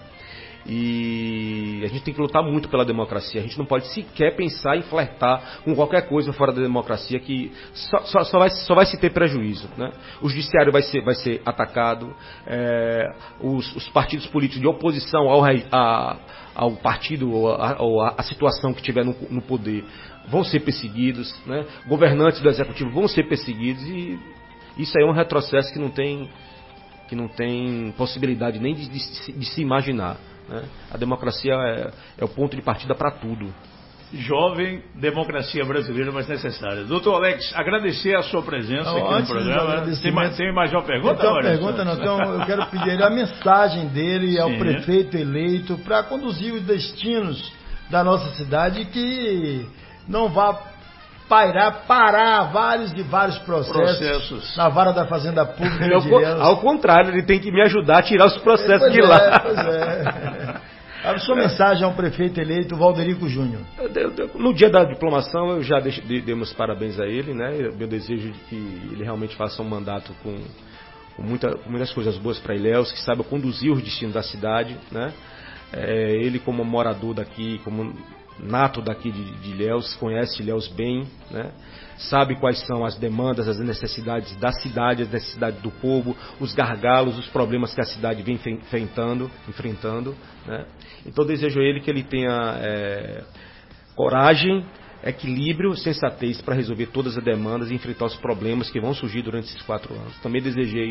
E a gente tem que lutar muito pela democracia. A gente não pode sequer pensar em flertar com qualquer coisa fora da democracia, que só, só, só, vai, só vai se ter prejuízo, né? O judiciário vai ser, vai ser atacado, é, os, os partidos políticos de oposição ao, a, ao partido ou a, ou a, a situação que tiver no, no poder vão ser perseguidos, né? Governantes do executivo vão ser perseguidos, e isso aí é um retrocesso que não tem, que não tem possibilidade nem de, de, de se imaginar. Né? A democracia é, é o ponto de partida para tudo. Jovem democracia brasileira mais necessária. Doutor Alex, agradecer a sua presença Não, aqui no programa. Tem mais, tem mais uma pergunta? Então, uma pergunta não. Então, eu quero pedir a mensagem dele Sim. ao prefeito eleito para conduzir os destinos da nossa cidade, que não vá pairar, parar vários e vários processos, processos na vara da Fazenda Pública de Ilhéus. Ao contrário, ele tem que me ajudar a tirar os processos pois de é, lá. Pois é. A sua mensagem ao prefeito eleito, Valderico Júnior. No dia da diplomação, eu já demos parabéns a ele, né? Meu desejo de que ele realmente faça um mandato com, com, muita, com muitas coisas boas para Ilhéus, que saiba conduzir os destinos da cidade, né? É, ele, como morador daqui, como nato daqui de, de Ilhéus, conhece Ilhéus bem, né? Sabe quais são as demandas, as necessidades da cidade, as necessidades do povo, os gargalos, os problemas que a cidade vem enfrentando, enfrentando, né? Então desejo a ele que ele tenha é, coragem, equilíbrio, sensatez para resolver todas as demandas e enfrentar os problemas que vão surgir durante esses quatro anos. Também desejei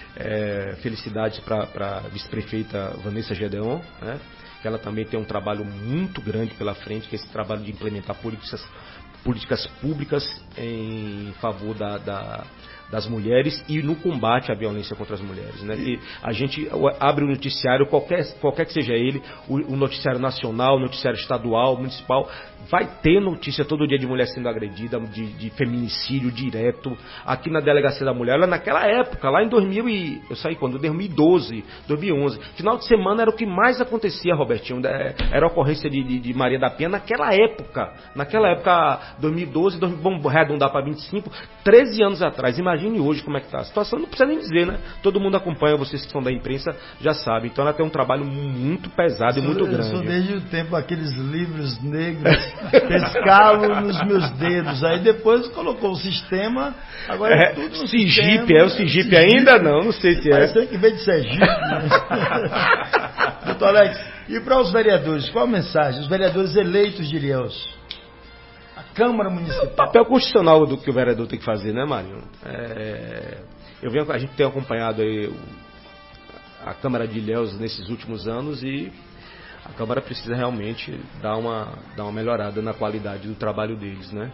é, felicidades para a vice-prefeita Vanessa Gedeon, né? Que ela também tem um trabalho muito grande pela frente, que é esse trabalho de implementar políticas, políticas públicas em favor da, da, das mulheres e no combate à violência contra as mulheres, né? Que a gente abre o noticiário, qualquer, qualquer que seja ele, o, o noticiário nacional, o noticiário estadual, municipal, vai ter notícia todo dia de mulher sendo agredida, de, de feminicídio direto, aqui na Delegacia da Mulher. Ela, naquela época, lá em dois mil e, eu saí quando? dois mil e doze, dois mil e onze, final de semana era o que mais acontecia, Robertinho, era a ocorrência de, de, de Maria da Penha naquela época, naquela época, dois mil e doze, vamos arredondar para vinte e cinco, treze anos atrás. Imagine hoje como é que está a situação, não precisa nem dizer, né? Todo mundo acompanha, vocês que são da imprensa já sabem. Então ela tem um trabalho muito pesado e muito eu grande. Eu sou desde o tempo aqueles livros negros, pescá-lo nos meus dedos. Aí depois colocou o sistema, agora é, é tudo no Sigipe, sistema. é o Sigipe ainda não, não sei se é. Parece que veio de Sergipe. Né? Doutor Alex, e para os vereadores, qual a mensagem? Os vereadores eleitos de Ilhéus. Câmara Municipal. O papel constitucional do que o vereador tem que fazer, né, Mário? É, eu venho, a gente tem acompanhado aí a Câmara de Ilhéus nesses últimos anos e a Câmara precisa realmente dar uma, dar uma melhorada na qualidade do trabalho deles, né?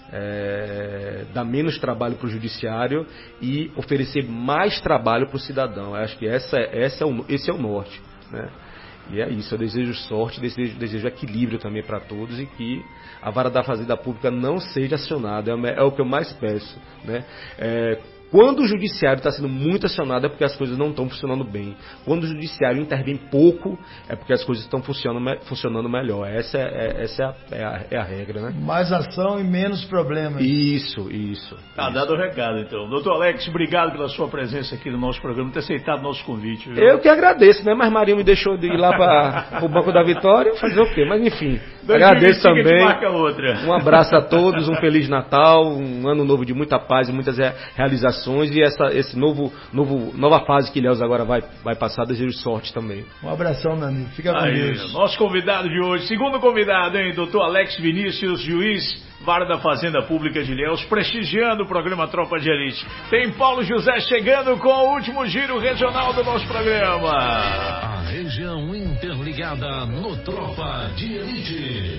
É, dar menos trabalho para o judiciário e oferecer mais trabalho para o cidadão. Eu acho que essa, essa é o, esse é o norte, né? E é isso, eu desejo sorte, desejo, desejo equilíbrio também para todos e que a vara da Fazenda Pública não seja acionada, é, é o que eu mais peço, né? É, quando o judiciário está sendo muito acionado é porque as coisas não estão funcionando bem. Quando o judiciário intervém pouco é porque as coisas estão funcionando, funcionando melhor. Essa, é, é, essa é, a, é, a, é a regra, né? Mais ação e menos problemas. Isso, isso. Tá isso. dado o recado, então. Doutor Alex, obrigado pela sua presença aqui no nosso programa, ter aceitado o nosso convite. Viu? Eu que agradeço, né? Mas Marinho me deixou de ir lá para o Banco da Vitória, fazer o quê? Mas enfim, agradeço também. Marca outra. Um abraço a todos, um Feliz Natal, um ano novo de muita paz e muitas realizações. E essa esse novo, novo, nova fase que Ilhéus agora vai, vai passar, desejo sorte também. Um abração, meu amigo. Fica com Aí, Deus. Nosso convidado de hoje, segundo convidado, hein? doutor Alex Vinícius, juiz, vara da Fazenda Pública de Ilhéus, prestigiando o programa Tropa de Elite. Tem Paulo José chegando com o último giro regional do nosso programa. A região interligada no Tropa de Elite.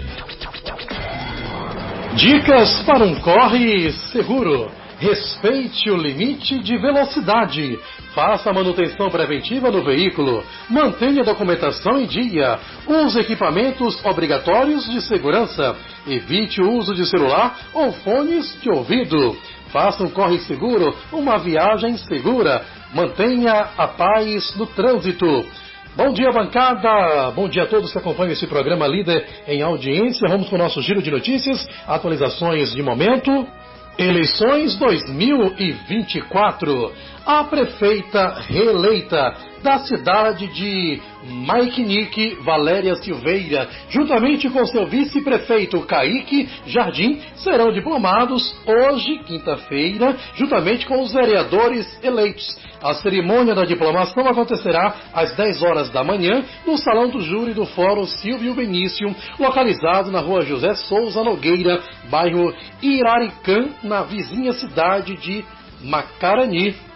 Dicas para um corre seguro. Respeite o limite de velocidade. Faça a manutenção preventiva no veículo. Mantenha a documentação em dia. Use equipamentos obrigatórios de segurança. Evite o uso de celular ou fones de ouvido. Faça um corre seguro, uma viagem segura. Mantenha a paz no trânsito. Bom dia, bancada! Bom dia a todos que acompanham esse programa líder em audiência. Vamos com o nosso giro de notícias, atualizações de momento. Eleições dois mil e vinte e quatro. A prefeita reeleita da cidade de Maikinique, Valéria Silveira, juntamente com seu vice-prefeito Kaique Jardim, serão diplomados hoje, quinta-feira, juntamente com os vereadores eleitos. A cerimônia da diplomação acontecerá às dez horas da manhã no Salão do Júri do Fórum Silvio Benício, localizado na rua José Souza Nogueira, bairro Iraricã, na vizinha cidade de Macarani.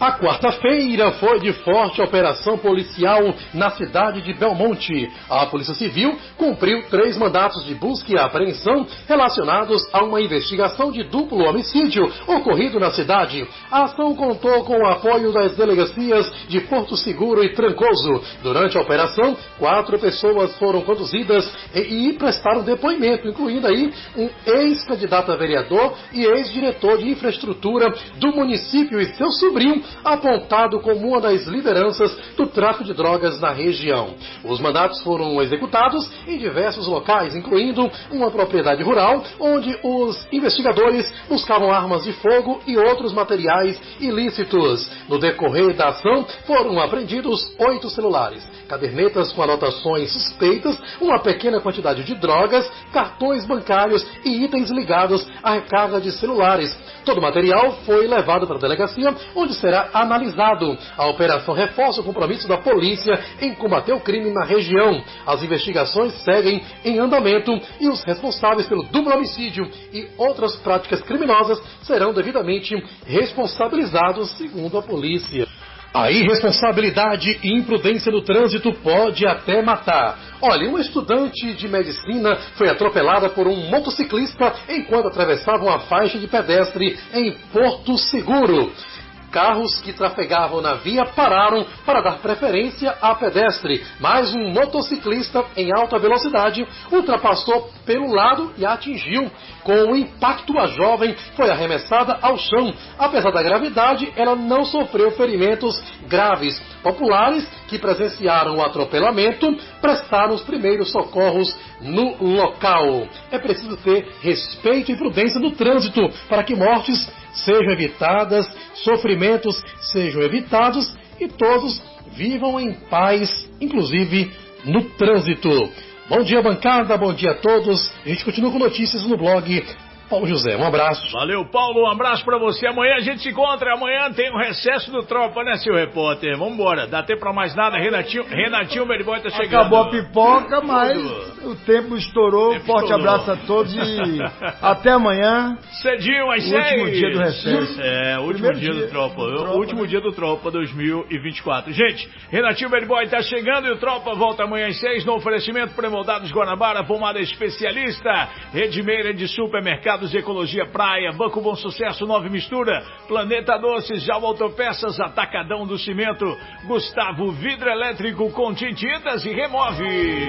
A quarta-feira foi de forte operação policial na cidade de Belmonte. A Polícia Civil cumpriu três mandatos de busca e apreensão relacionados a uma investigação de duplo homicídio ocorrido na cidade. A ação contou com o apoio das delegacias de Porto Seguro e Trancoso. Durante a operação, quatro pessoas foram conduzidas e, e prestaram depoimento, incluindo aí um ex-candidato a vereador e ex-diretor de infraestrutura do município e seu sobrinho, apontado como uma das lideranças do tráfico de drogas na região. Os mandatos foram executados em diversos locais, incluindo uma propriedade rural, onde os investigadores buscavam armas de fogo e outros materiais ilícitos. No decorrer da ação, foram apreendidos oito celulares, cadernetas com anotações suspeitas, uma pequena quantidade de drogas, cartões bancários e itens ligados à recarga de celulares. Todo o material foi levado para a delegacia, onde será analisado. A operação reforça o compromisso da polícia em combater o crime na região. As investigações seguem em andamento e os responsáveis pelo duplo homicídio e outras práticas criminosas serão devidamente responsabilizados, segundo a polícia. A irresponsabilidade e imprudência no trânsito pode até matar. Olha, uma estudante de medicina foi atropelada por um motociclista enquanto atravessava uma faixa de pedestre em Porto Seguro. Carros que trafegavam na via pararam para dar preferência a pedestre, mas um motociclista em alta velocidade ultrapassou pelo lado e a atingiu. Com o impacto, a jovem foi arremessada ao chão. Apesar da gravidade, ela não sofreu ferimentos graves. Populares que presenciaram o atropelamento prestaram os primeiros socorros no local. É preciso ter respeito e prudência no trânsito para que mortes sejam evitadas, sofrimentos sejam evitados e todos vivam em paz, inclusive no trânsito. Bom dia, bancada, bom dia a todos. A gente continua com notícias no blog Paulo José. Um abraço. Valeu, Paulo, um abraço pra você. Amanhã a gente se encontra. Amanhã tem um recesso do Tropa, né, seu repórter? Vambora, dá tempo pra mais nada. Renatinho, Renatinho Beriboy tá chegando. Acabou a pipoca, mas o tempo estourou. O tempo Forte estourou. Abraço a todos e até amanhã. Cedinho, às seis. O último dia do recesso. É, o último dia, dia do Tropa. Tropa. O último dia do Tropa dois mil e vinte e quatro. Gente, Renatinho Beriboy tá chegando e o Tropa volta amanhã às seis no oferecimento Premoldados Guanabara, pomada especialista, Redmeira de supermercados Ecologia Praia, Banco Bom Sucesso, Nove Mistura, Planeta Doces, Jalma Autopeças, Atacadão do Cimento, Gustavo Vidro Elétrico com tintitas e remove.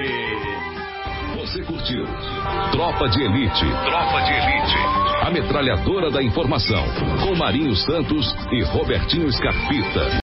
Você curtiu Tropa de Elite. Tropa de Elite. A metralhadora da informação, com Marinho Santos e Robertinho Scarpita.